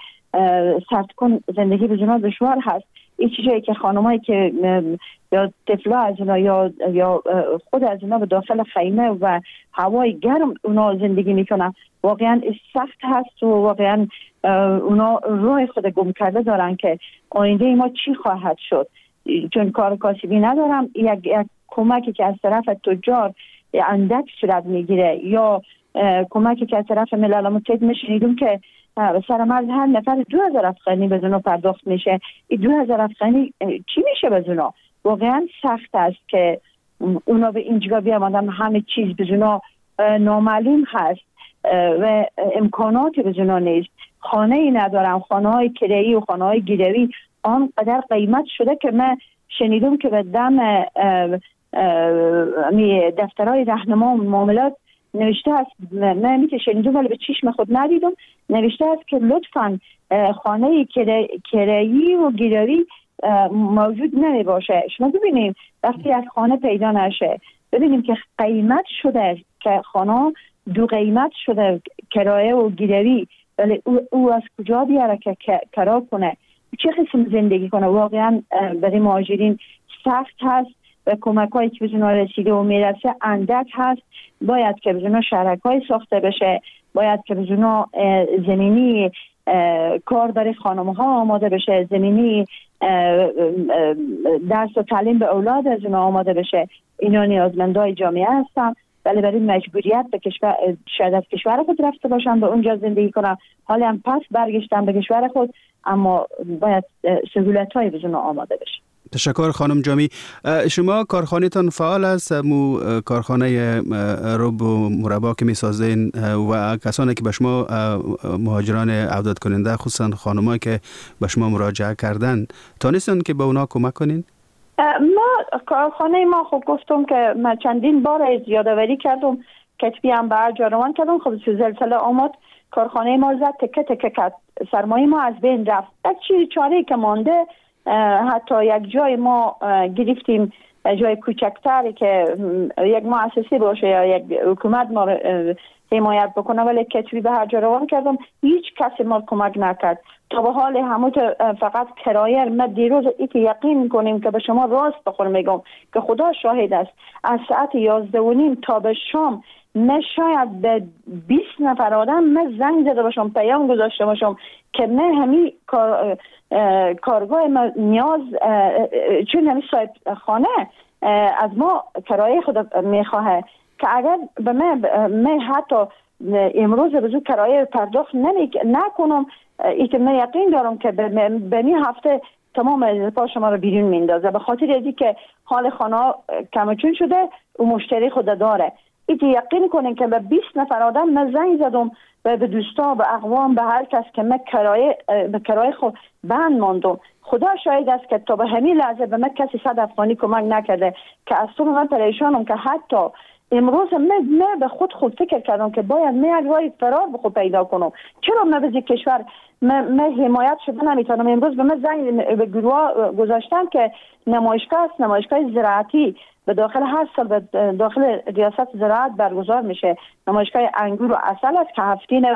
سردکن زندگی بزنا دشوار هست. این چیزایی که خانمایی که یا طفلا از اونا یا خود از اونا به داخل خیمه و هوای گرم اونا زندگی میکنن، واقعا سخت هست و واقعا اونا روی خود گم کرده دارن که آینده ما چی خواهد شد. چون کار کاسبی ندارم، یک کمکی که از طرف تجار اندک صورت میگیره، یا کمکی که از طرف ملل متحد میشنیدم که سر مرز هر نفر 2000 افغانی به زنو پرداخت میشه. این 2000 افغانی چی میشه به زنو؟ واقعا سخت است که اونا به اینجا بیامدن. همه چیز به زنو نامعلوم هست و امکانات به زنو نیست. خانه ای ندارم، خانه های کرایی و خانه های گیروی آنقدر قیمت شده که من شنیدم که به دم دفترهای راهنما و معاملات نوشته است، من میشه شنیدم ولی به چشم خود ندیدم، نوشته است که لطفاً خانه کرایی و گیروی موجود نمی باشه. شما ببینیم وقتی از خانه پیدا نشه، ببینیم که قیمت شده، که خانه دو قیمت شده، کرایه و گیروی، ولی او از کجا بیاره که کرا کنه، چه قسم زندگی کنه؟ واقعا برای مهاجرین سخت هست و کمک هایی که بزنها رسیده و میرسه اندک هست. باید که بزنها شرک های ساخته بشه، باید که بزنها زمینی کار برای خانم ها آماده بشه، زمینی درس و تعلیم به اولاد از اونها آماده بشه. اینا نیازمندای جامعه هستن، ولی برای مجبوریت به کشور، شاید از کشور خود رفته باشن به اونجا زندگی کنن، حالا هم پس برگشتن به کشور خود، اما باید سهولت های بزنها آماده بشه. تشکر خانم جامی. شما کارخانه‌تان فعال است؟ کارخانه رب و مربا که می‌سازین و کسانی که به شما مهاجران عودت کننده، خصوصا خانم‌ها که به شما مراجعه کردن، تانستن که به اونا کمک کنین؟ ما کارخانه ما خب گفتم که من چندین بار یادآوری کردم، کتبی هم به هر جا روان کردم. خب زلزله آمد، کارخانه ما زد تکه تکه کرد، سرمایه ما از بین رفت. یک چاره که مانده، حتی یک جای ما گرفتیم، جای کوچکتری که یک مؤسسه باشه یا یک حکومت ما حمایت بکنه، ولی کتبی به هر جا روان کردم، هیچ کسی ما کمک نکرد. تا به حال همون فقط کرایه. ما دیروز ایتی یقین میکنیم که به شما راست بخور میگم که خدا شاهد است، از ساعت 11:30 تا به شام من شاید به 20 نفر آدم من زنگ زده باشم، پیام گذاشته باشم که من همین کارگاه ما نیاز، چون همین صاحب خانه از ما کرایه خود میخواه که اگر به من حتی امروز به زود کرایه پرداخت نکنم، من یقین دارم که به این هفته تمام پا شما رو بیرون میندازه، به خاطر ازی که حال خانه کمچون شده و مشتری خود داره. ایتی یقین کنین که به 20 نفر آدم من زنگ زدم و به دوستا، به اقوام، به هر کس که من به کرایه خود بند ماندم. خدا شاهد است که تا به همین لحظه به من کسی 100 افغانی کمک نکرده، که از تو من پریشانم که حتی امروز من به خود فکر کردم که باید من یک راه فرار به خود پیدا کنم. چرا من به کشور من حمایت شده نمیتونم؟ امروز به من زنگ به گروه گذاشتن که نمایشگاه است، نمایشگاه زراعتی به داخل هر سال به داخل ریاست زراعت برگزار میشه. نمایشگاه انگور و عسل است که هفتینه است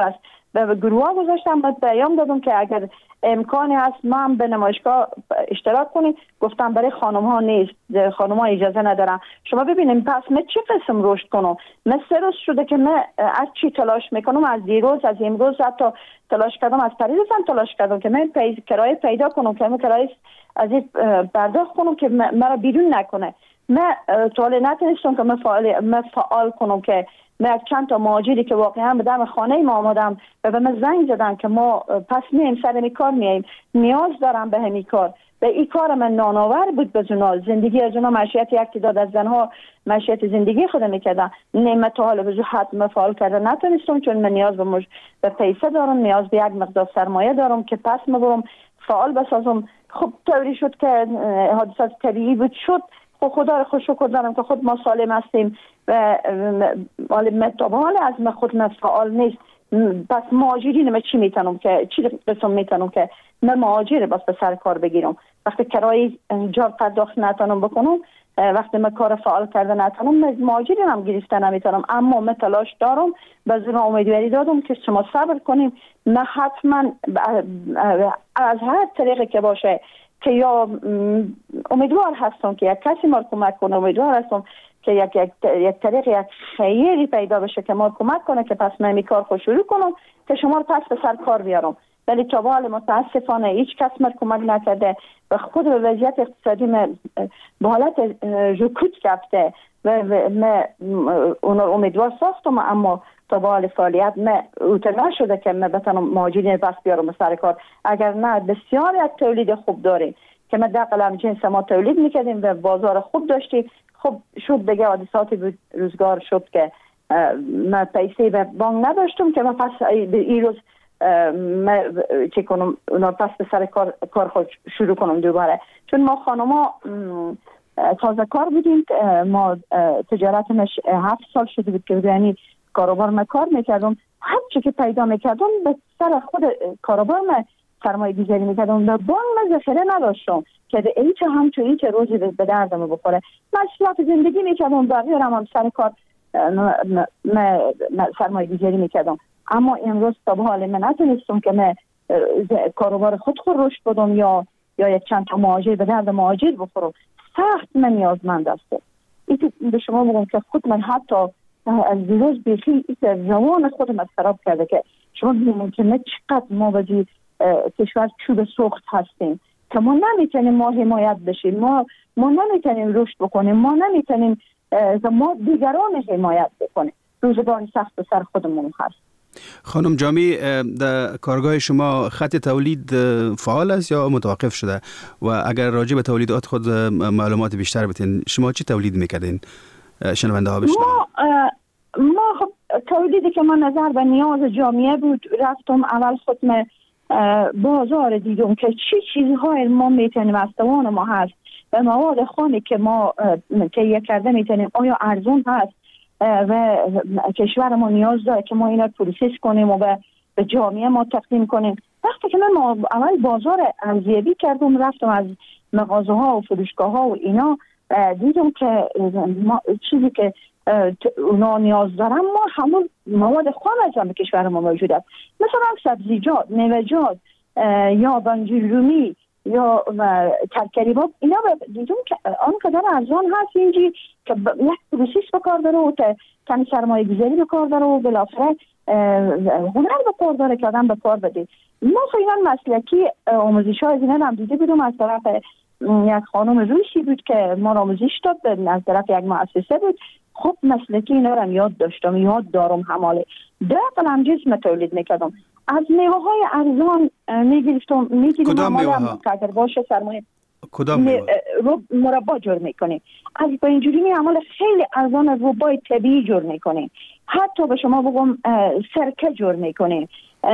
به گروه گذاشتم و پیام دادم که اگر امکانی هست من به نمایشگاه اشتراک کنیم. گفتم برای خانم ها نیست، خانم ها اجازه ندارم. شما ببینیم پس من چه قسم رشد کنم؟ من 3 روز شده که من از چی تلاش میکنم، از دیروز از امروز حتی تلاش کردم، از پریدم تلاش کردم که من کرایه پیدا کنم که من کرایه از این پرداخت کنم که مرا بیرون نکنه. من طوال نتونستم که من فعال کنم که من چند تا مهاجری که واقعا به دم خانه ما آمدم و به من زنگ زدن که ما پس میایم سر این کار میایم، نیاز دارم به همین کار. به این کار من نانآور بود به زنا، زندگی از اونا معیشت یک تعداد از زنها معیشت زندگی خود میکردن. نعمت تا حالا به حتما فعال کرده نتونستم چون من نیاز به پیسه دارم، نیاز به یک مقدار سرمایه دارم که پس برم فعال بسازم. خب طوری شد که حادثه طبیعی بود شد. خدا رو خوش شکر دارم که خود ما سالم هستیم و مطابقال از ما خود فعال نیست. پس مهاجرین من چی میتونم که چی قسم میتونم که من مهاجر بس به سر کار بگیرم وقتی کرایه جا پرداخت نتونم بکنم، وقتی من کار فعال کرده نتونم، مهاجرین هم گرفته نمیتونم. اما من تلاش دارم، به زن امیدواری دادم که شما صبر کنیم. من حتما از هر طریقی که باشه که یا امیدوار هستم که یک کسی ما کمک کنه، امیدوار هستم که یک طریق یک خیری پیدا بشه که ما کمک کنه که پس من این کار خود شروع کنم که شما رو پس به سر کار بیارم. ولی تا به حال متاسفانه هیچ کس ما کمک نکرده و خود به وضعیت اقتصادی من به حالت رکود رفته و من اون امیدوار ساختم، اما تا به حال فعالیت من اوت نشده که من بتونم مهاجرین پس بیارم به سر کار. اگر نه بسیار یک تولید خوب داریم که ما دقیقاً جنس ما تولید میکردیم و بازار خوب داشتیم. خب شد دیگه حادثات روزگار شد که من پیسه به بانک نداشتم که من پس این روز چه کنم اونا پس به سر کار خود شروع کنم دوباره. چون ما خانما تازه کار بودیم، ما تجارتمش 7 سال شده بود که یعنی کاروبار ما کار میکردم، هر چی که پیدا میکردم به سر خود کاروبار ما سرمایه گذاری میکردم و بانک من ذخیره نداشتم که به هیچ همچون هیچ روزی به دردم بخوره. مشکلات زندگی میکردم، بقیه هم سر کار سرمایه گذاری میکردم. اما امروز تا به حال من نتونستم که من کاروبار خود رشد بدم یا یک چند تا مهاجر به درد مهاجر بخورم. سخت من نیازمند هستم. این به شما میگم که خود من حتی از دیروز بیخی روان خودم خراب کرده که شما ببینید که نه چقدر ما وزی کشور چوب سوخت هستیم که ما نمیتونیم ما حمایت بشیم، ما نمیتونیم رشد بکنیم، ما نمیتونیم ما دیگران حمایت بکنیم. روزگار سخت به سر خودمون هست. خانم جامی، در کارگاه شما خط تولید فعال است یا متوقف شده؟ و اگر راجع به تولیدات خود معلومات بیشتر بتین، شما چی تولید میکردین؟ شنونده ها بشنون. ما خب تولیدی که ما نظر به نیاز جامعه بود، رفتم اول خودم بازار دیدم که چی چیزهای ما میتونیم از توان ما هست و مواد خامی که ما تهیه کرده میتونیم آیا ارزون هست و کشور ما نیاز داره که ما اینا پروسس کنیم و به جامعه ما تقدیم کنیم. وقتی که من اول بازار ارزیابی کردم، رفتم از مغازه ها و فروشگاه ها و اینا دیدم که چیزی که اونا نیاز دارن ما همون مواد خام از هم کشور ما موجود است. مثلا سبزیجات، میوه‌جات یا بنجل رومی یا کرکریباب، اینا دیدم که آنقدر ارزان هست اینجی که یک پروسس بکار داره و کمی سرمایه گذاری بکار داره و بالاخره هنر بکار داره که آدم بکار بده. ما خیلی مسلکی آموزش های اینا هم دیده بودم از طرف یک خانم روسی بود که ما آموزش داد، از طرف یک مؤسسه بود. خب مسلکی اینا رو یاد داشتم، یاد دارم هماله. دقیقاً جسم تولید میکردم. از میوه های ارزان میگیرم هماله قدر باشه سرمایه. کدام میوه؟ مربا جور میکنیم. از با اینجوری میعمل خیلی ارزان از ربای طبیعی جور میکنیم. حتی به شما بگم سرکه جور میکنیم.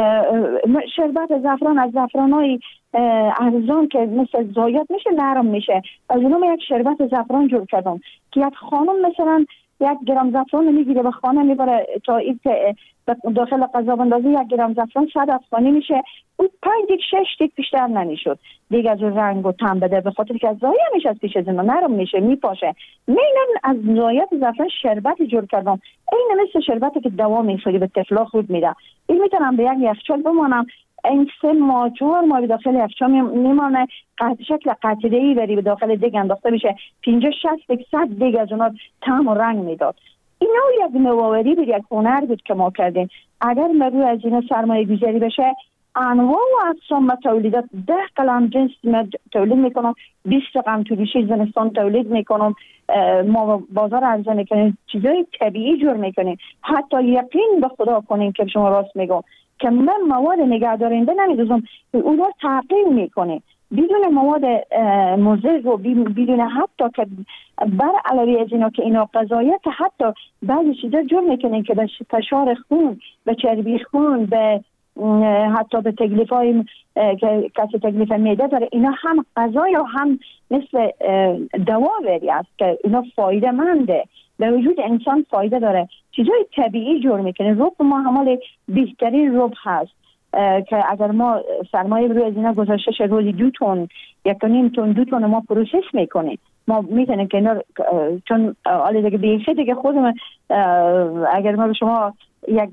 شربت زعفران از زعفرانای ارزان که مثل زایات میشه نرم میشه، از اونم یک شربت زعفران جور کردم که یک خانم مثلا یک گرم زعفران میگیره به خانه میبره تا اینکه داخل غذا بندازی 1 گرم زعفران 100 افغانی میشه. اون 5 دیگ 6 دیگ بیشتر نمیشد دیگه از رنگ و طعم بده، به خاطر که از ضایع میشه، از پیش از اینا نرم میشه میپاشه. من از ضایعات زعفران شربت جور کردم، این مثل شربتی که دوا میخوری به طفلا خود میده. این میتونم به یک یخچال بمونم، این 3 ماه 4 ماه به داخل یخچال میمانه، شکل قطره‌ای بری به داخل دیگ انداخته میشه، 50 60 100 دیگ از اونها طعم و رنگ میداد. اینا یک نوآوری بود، یک هنر بود که ما کردیم. اگر روی از اینا سرمایه گذاری بشه، انواع و اقسام تولیدات 10 قلم جنس تولید میکنم، 20 رقم تولیشی زمستان تولید میکنم، ما بازار عرضه میکنیم، چیزای طبیعی جور میکنیم. حتی یقین به خدا کنیم که شما راست میگم که من مواد نگهدارنده نمیدوزم، اونا تعقیم میکنه بدون مواد مضر و بدون حتی که بر علاوه از اینا که اینا غذایه که حتی بعضی چیزا جور میکنین که به فشار خون، به چربی خون، به حتی به تکلیف‌های که کسی تکلیف معده داره، اینا هم غذای و هم مثل دوا وری است که اینا فایده منده، به وجود انسان فایده داره. چیزای طبیعی جور میکنه. رب ما همال بهترین رب هست که اگر ما سرمایه روی از اینا گذاشته روزی 2 تن 1.5 تن 2 تن ما پروسس میکنیم، ما میتونیم که اینا چون حالا دیگه بیشه دیگه خودم اگر ما به شما یک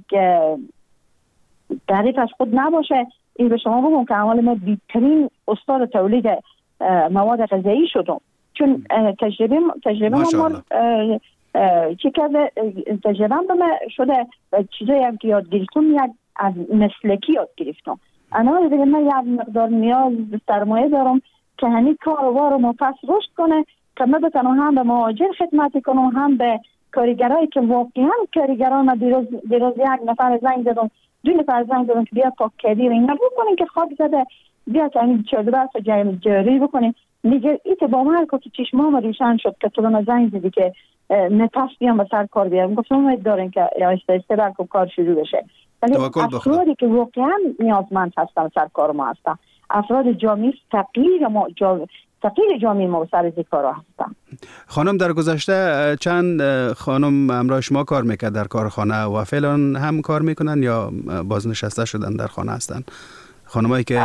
تعریف از خود نباشه این به شما بگم که اول ما بیترین استاد تولید مواد غذایی شدم، چون تجربه ما چی کرده تجربه هم شده چیزایی هم که یاد گرفتم یک از مسلکی یاد گرفتم. انا دیگه من یک مقدار نیاز سرمایه دارم که همین کاروبار ما پس رشد کنه که من بتونم هم به مهاجر خدمت کنم، هم به کارگرایی که واقعا کارگران دیروز یک نفر زنگ زدم 2 نفر زنگ زدم که بیا پاک کردی و اینا بکنین که خواب زده بیا که همین 14 سال جاری بکنین. میگه ایت با من که چشمام روشن شد که تو به زنگ زدی که نفس بیام به سر کار بیارم. گفتم امید دارین که آهسته برکو کار شروع بشه. ولی افرادی که واقعا نیازمند هستن سر کار ما هستن، افراد جامعه فقیر جامعه ما سر کارا هستن. خانم در گذشته چند خانم همراه شما کار میکرد در کارخانه و فعلا هم کار میکنن یا بازنشسته شدن در خانه هستن؟ خانمایی که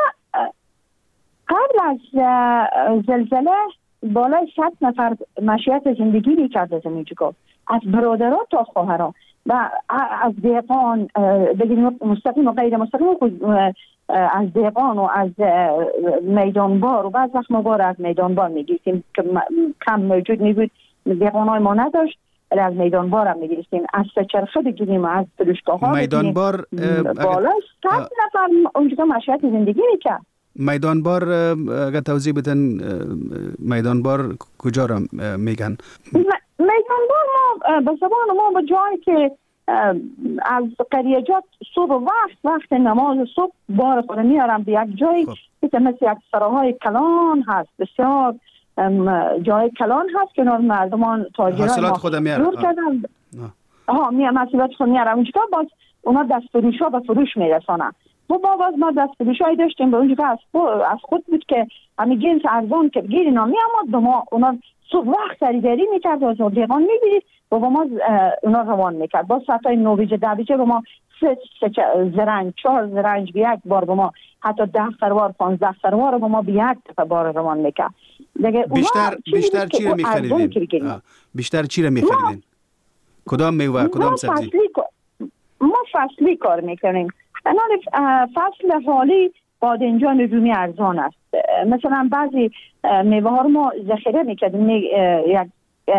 قبل از زلزله بالای 100 نفر مشیت زندگی میکرد از اینجا، از برادران تا خواهران و از دیقان بگیم مستقیم و غیر مستقیم، از دیقان و از میدانبار و بعض وقت ما بار از میدانبار میگیریم که کم موجود میبود، دیقان ما نداشت ولی از میدانبار هم میگیریم، از سچرخه بگیریم، از فروشگاه ها میدانبار بالای 100 نفر اونجا مشیت زندگی میکرد. میدانبار اگر توضیح بدن میدانبار کجا را میگن؟ میدانبار ما به زبان ما به جایی که از قریجات صبح وقت نماز صبح بار خود میارم به یک جایی که مثل یک سراهای کلان هست، بسیار جای کلان هست که مردمان تاجران حاصلات خود میارم محصولات خود میارم اونجا، باز اونا دست فروش ها به فروش میرسانن. ما دست فروش هایی داشتیم به اونجا از خود بود که همین جنس ارزان که بگیری نامی آمد به ما اونا صبح وقت خریداری میکرد و از دیقان میگیرید و با ما اونا روان میکرد. با ساعتای 9 بجه 10 بجه با ما 3 زرنج 4 زرنج به یک بار با ما، حتی 10 خروار 15 خروار با ما به یک دفعه بار روان میکرد. بیشتر چی رو میخریدین؟ بیشتر چی رو میخریدین؟ کدام میوه کدام سبزی؟ ما فصلی کار میکنیم. فصل حالی بادنجان رومی ارزان است. مثلا بعضی میوه ها رو ما ذخیره میکردیم، یک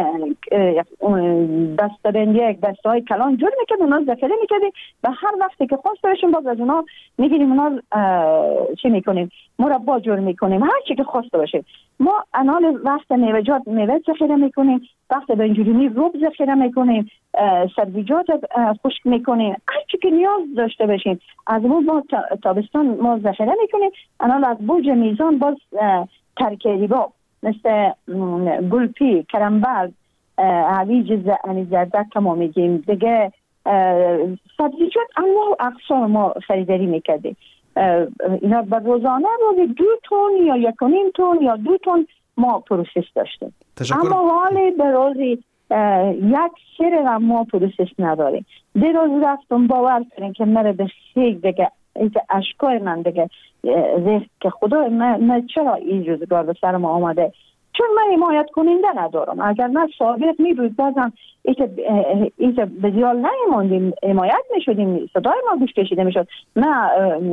دستبندی یک دسته های کلان جور میکردیم، اونا ذخیره میکردیم و هر وقتی که خواست باشیم باز از اونا میگیریم، اونا چی میکنیم مربا جور میکنیم، هر چی که خواست باشیم. ما انال وقت میوه ذخیره میکنیم، وقت بنجلونی روب ذخیره میکنیم، سبزیجات خشک میکنیم، هر چی که نیاز داشته باشیم از ما تابستان ما ذخیره میکنیم. انال از بوج میزان باز ترکیبا مثل گلپی، کرنبل، هویج، زردک که ما میگیم دیگه، سبزیجات انواع اقسام ما خریداری میکردیم. اینا به روزانه روزی 2 تن یا 1.5 تن یا 2 تن ما پروسس داشتیم. اما حالی به روزی یک سر را ما پروسس نداریم. دیروز رفتم باور کنین که مرا به خیلی دیگه اشکای من دیگه ریخت که خدا من چرا این روزگار به سر ما آمده، چون من حمایت کننده ندارم. اگر من سابق می بود بازم ایت بسیار نمیموندیم، حمایت می شدیم، صدای ما گوش کشیده می شد. ما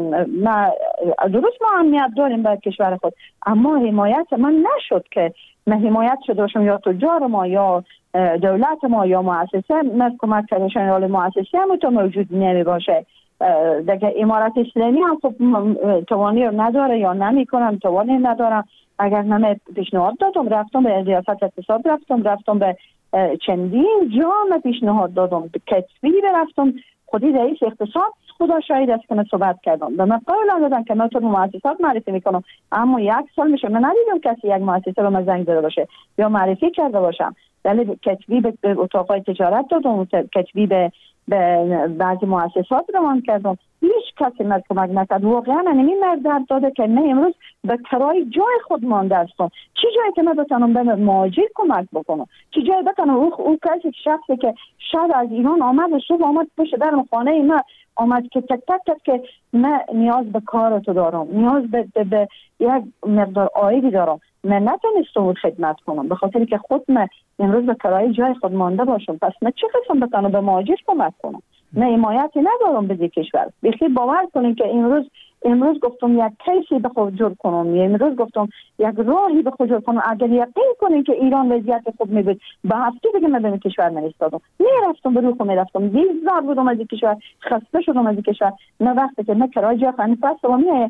درست ما اهمیت داریم به کشور خود، اما حمایت من نشد که من حمایت شده باشم یا تجار ما یا دولت ما یا مؤسسه من کمک کردشان یا مؤسسه هم تو موجود نمی باشه. دیگه امارت اسلامی هم خب توانی رو نداره یا نمی کنم، توانی ندارم. اگر نمی پیشنهاد دادم، رفتم به ریاست اقتصاد، رفتم به چندین جا پیشنهاد دادم، به کتبی رفتم، خودی رئیس اقتصاد خدا شاهد است که من صحبت کردم و من قول دادم که من تو مؤسسات معرفی میکنم، اما 1 سال میشه من ندیدم کسی یک مؤسسه به من زنگ زده باشه یا معرفی کرده باشم. ولی کتبی به اتاقای تجارت دادم، کتبی به بعضی مؤسسات روان کردم، هیچ کسی من کمک نکرد. واقعا من این مرد داده که من امروز به کرای جای خود مانده هستم. چی جایی که من بتونم به مهاجر کمک بکنم؟ چی جایی بتونم او کسی شخصی که شاید از ایران آمد و صبح آمد پشت در خانه من آمد که تک که من نیاز به کار تو دارم، نیاز به یک مقدار عایدی دارم، من نتونستم خدمت کنم به خاطر که خود من امروز به کرای جای خود مانده باشم. پس من چه قسم بتونم به مهاجر کمک کنم؟ من حمایتی ندارم به کشور. بخیر باور کنین که امروز گفتم یک کیسی به خود جور کنم، امروز گفتم یک راهی به خود جور کنم. اگر یقین کنین که ایران وضعیت خوب میبود به هفته دیگه من به کشور نمیستادم، میرفتم به روح میرفتم، بیزار بودم از کشور، خسته شدم از کشور. نه وقتی که من کرای جای خانه پس و میه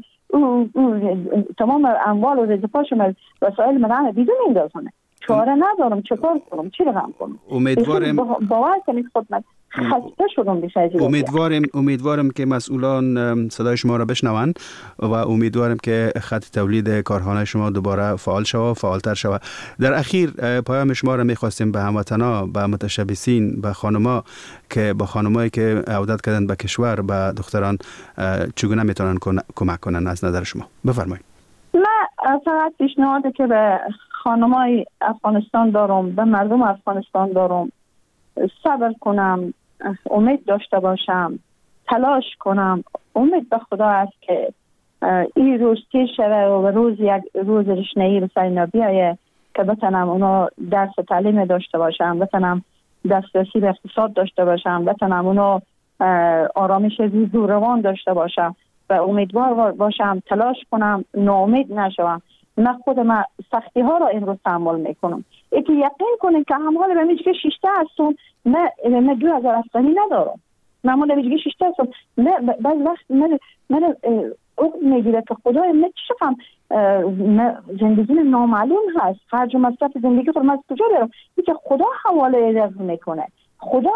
تمام اموال و رزقاشم وسایل من بیرون میندازم، چاره ندارم، چیکار کنم، چی رقم کنم؟ امیدوارم باور کنید خود من خسته شدم بیشتر. امیدوارم که مسئولان صدای شما را بشنوند و امیدوارم که خط تولید کارخانه شما دوباره فعالتر شود. در اخیر پیام شما را می‌خواستیم به هموطنا، به متشبثین، به خانما که با خانمایی که عودت کردن به کشور، به دختران چگونه میتونن کمک کنن از نظر شما؟ بفرمایید. من فقط پیشنهادی که به خانمای افغانستان دارم، به مردم افغانستان دارم، صبر کنم، امید داشته باشم، تلاش کنم. امید به خدا است که این روز تیر شده و روز یک روز رشنه‌ای رو سر بیایه که بتونم اونا درس تعلیم داشته باشم، بتونم دسترسی به اقتصاد داشته باشم، بتونم اونا آرامش روان داشته باشم و امیدوار باشم، تلاش کنم، ناامید نشوم. من خودم سختی ها را امروز تحمل میکنم. یکی یقین کنین که همحال به میگه شیشته هستم، من 2000 افغانی ندارم، من میگه شیشته هستم. بعض وقت من اون میگیره که خدای من چقدر زندگی نامعلوم هست، خرج و مصرف زندگی خودم از کجا بیارم؟ که خدا حواله رزق میکنه، خدا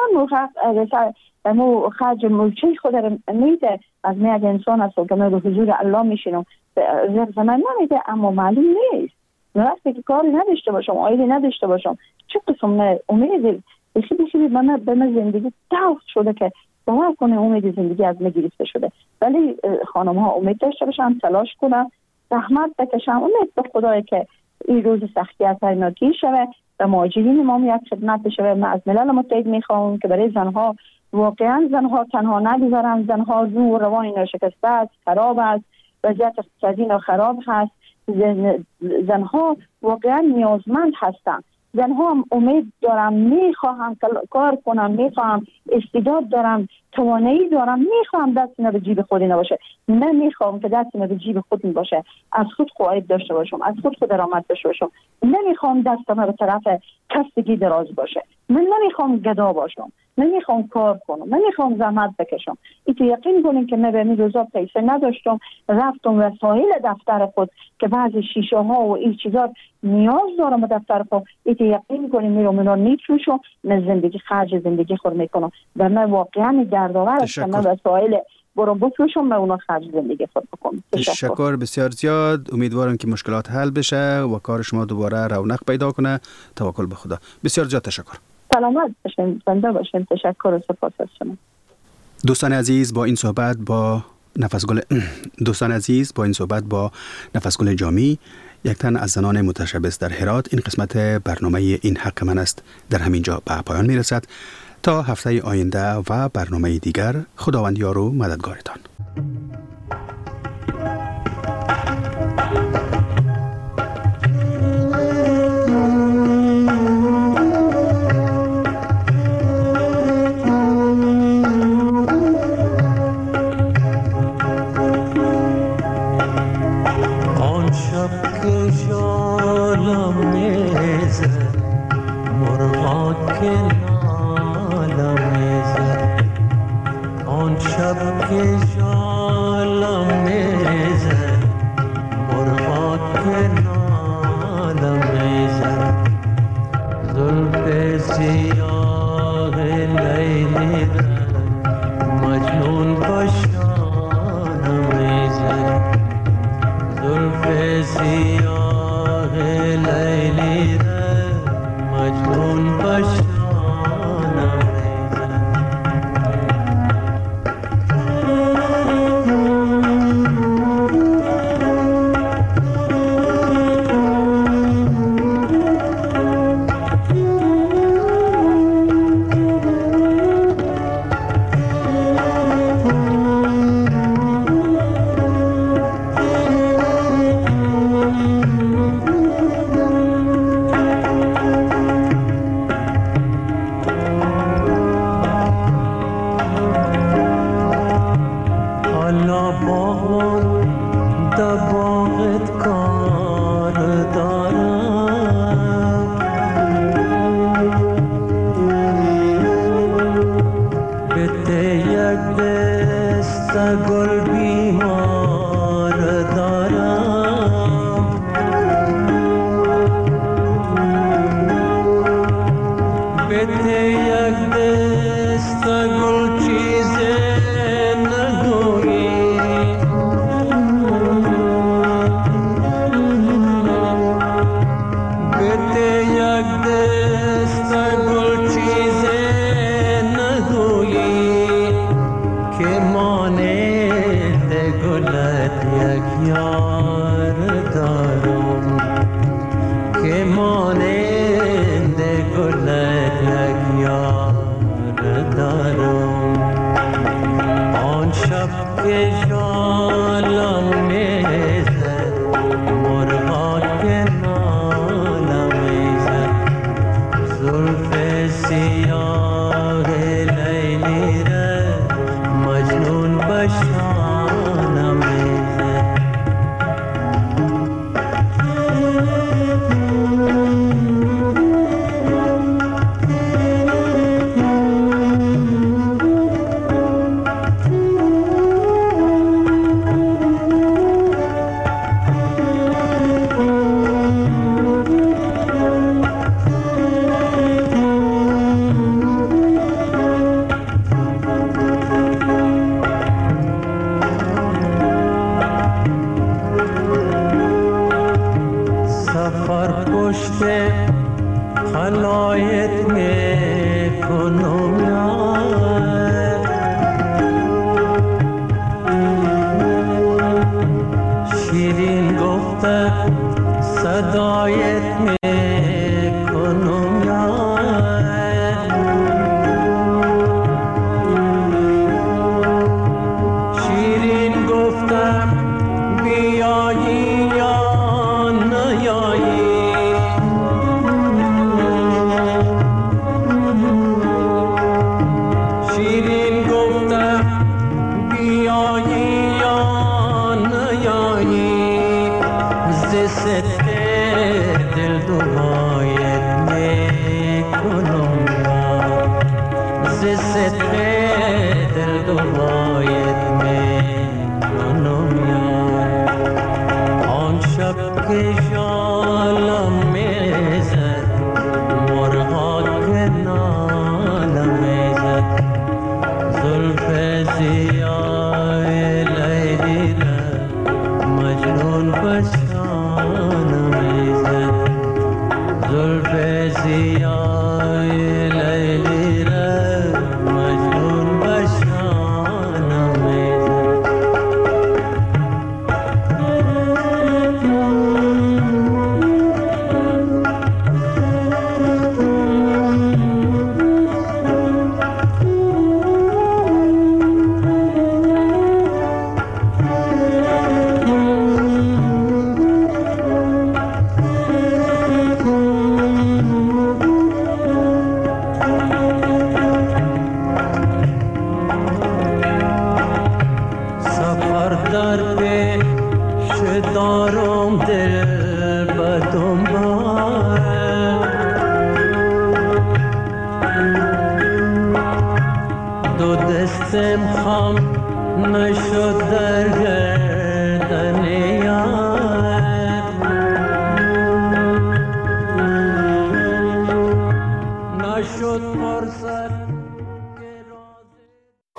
خرج موچه خود رو میده. از من اگه انسان هست که من رو حضور الله میشینم رزق من نمیده، اما معلوم نیست. وقتی که کاری نداشته باشم، عایدی نداشته باشم، چه قسم امید بخی به من زندگی داغ شده که باور کنه امید زندگی از من گرفته شده. ولی خانم ها امید داشته باشن، تلاش کنن، زحمت بکشن، امید به خدای که این روز سختی از هرناکی شده و مهاجرین ما یک خدمت بشه. من از ملل متحد میخوام که برای زنها، واقعا زنها تنها نگذارن. زنها زور روان شکسته است، خراب است، وضعیت اقتصادی خراب هست. زنها واقعا نیازمند هستند. زنها هم امید دارم، میخواهم کار کنم، میخواهم استعداد دارم، توانایی دارم، میخواهم دست من به جیب خودی نباشه. من میخواهم که دست من به جیب خودم باشه، از خود عاید داشته باشم، از خود درآمد داشته باشم. نمیخوام دست من به طرف کسبگی دراز باشه. من نمیخوام گدا باشم، نمیخوام کار کنم، نمیخوام زحمت بکشم. اینکه یقین کنین که من به این روزا پیسه نداشتم، رفتم وسایل دفتر خود که بعضی شیشه ها و این چیزا نیاز دارم به دفتر خود، اینکه یقین کنین میرم اونا میفروشم، من زندگی خرج زندگی خود میکنم و من واقعا دردآور است که من وسایل برام بفروشم و اونا خرج زندگی خود بکنم. تشکر بسیار زیاد. امیدوارم که مشکلات حل بشه و کار شما دوباره رونق پیدا کنه. توکل به خدا. بسیار زیاد تشکر. سلامت باشین، زنده باشین. تشکر و سپاس از شما. دوستان عزیز، با این صحبت با نفسگل جامی، یک تن از زنان متشبث در هرات این قسمت برنامه این حق من است در همین جا به پایان می رسد. تا هفته آینده و برنامه دیگر، خداوند یار و مددگارتان. دستم خام نشد در گردن یار، نشد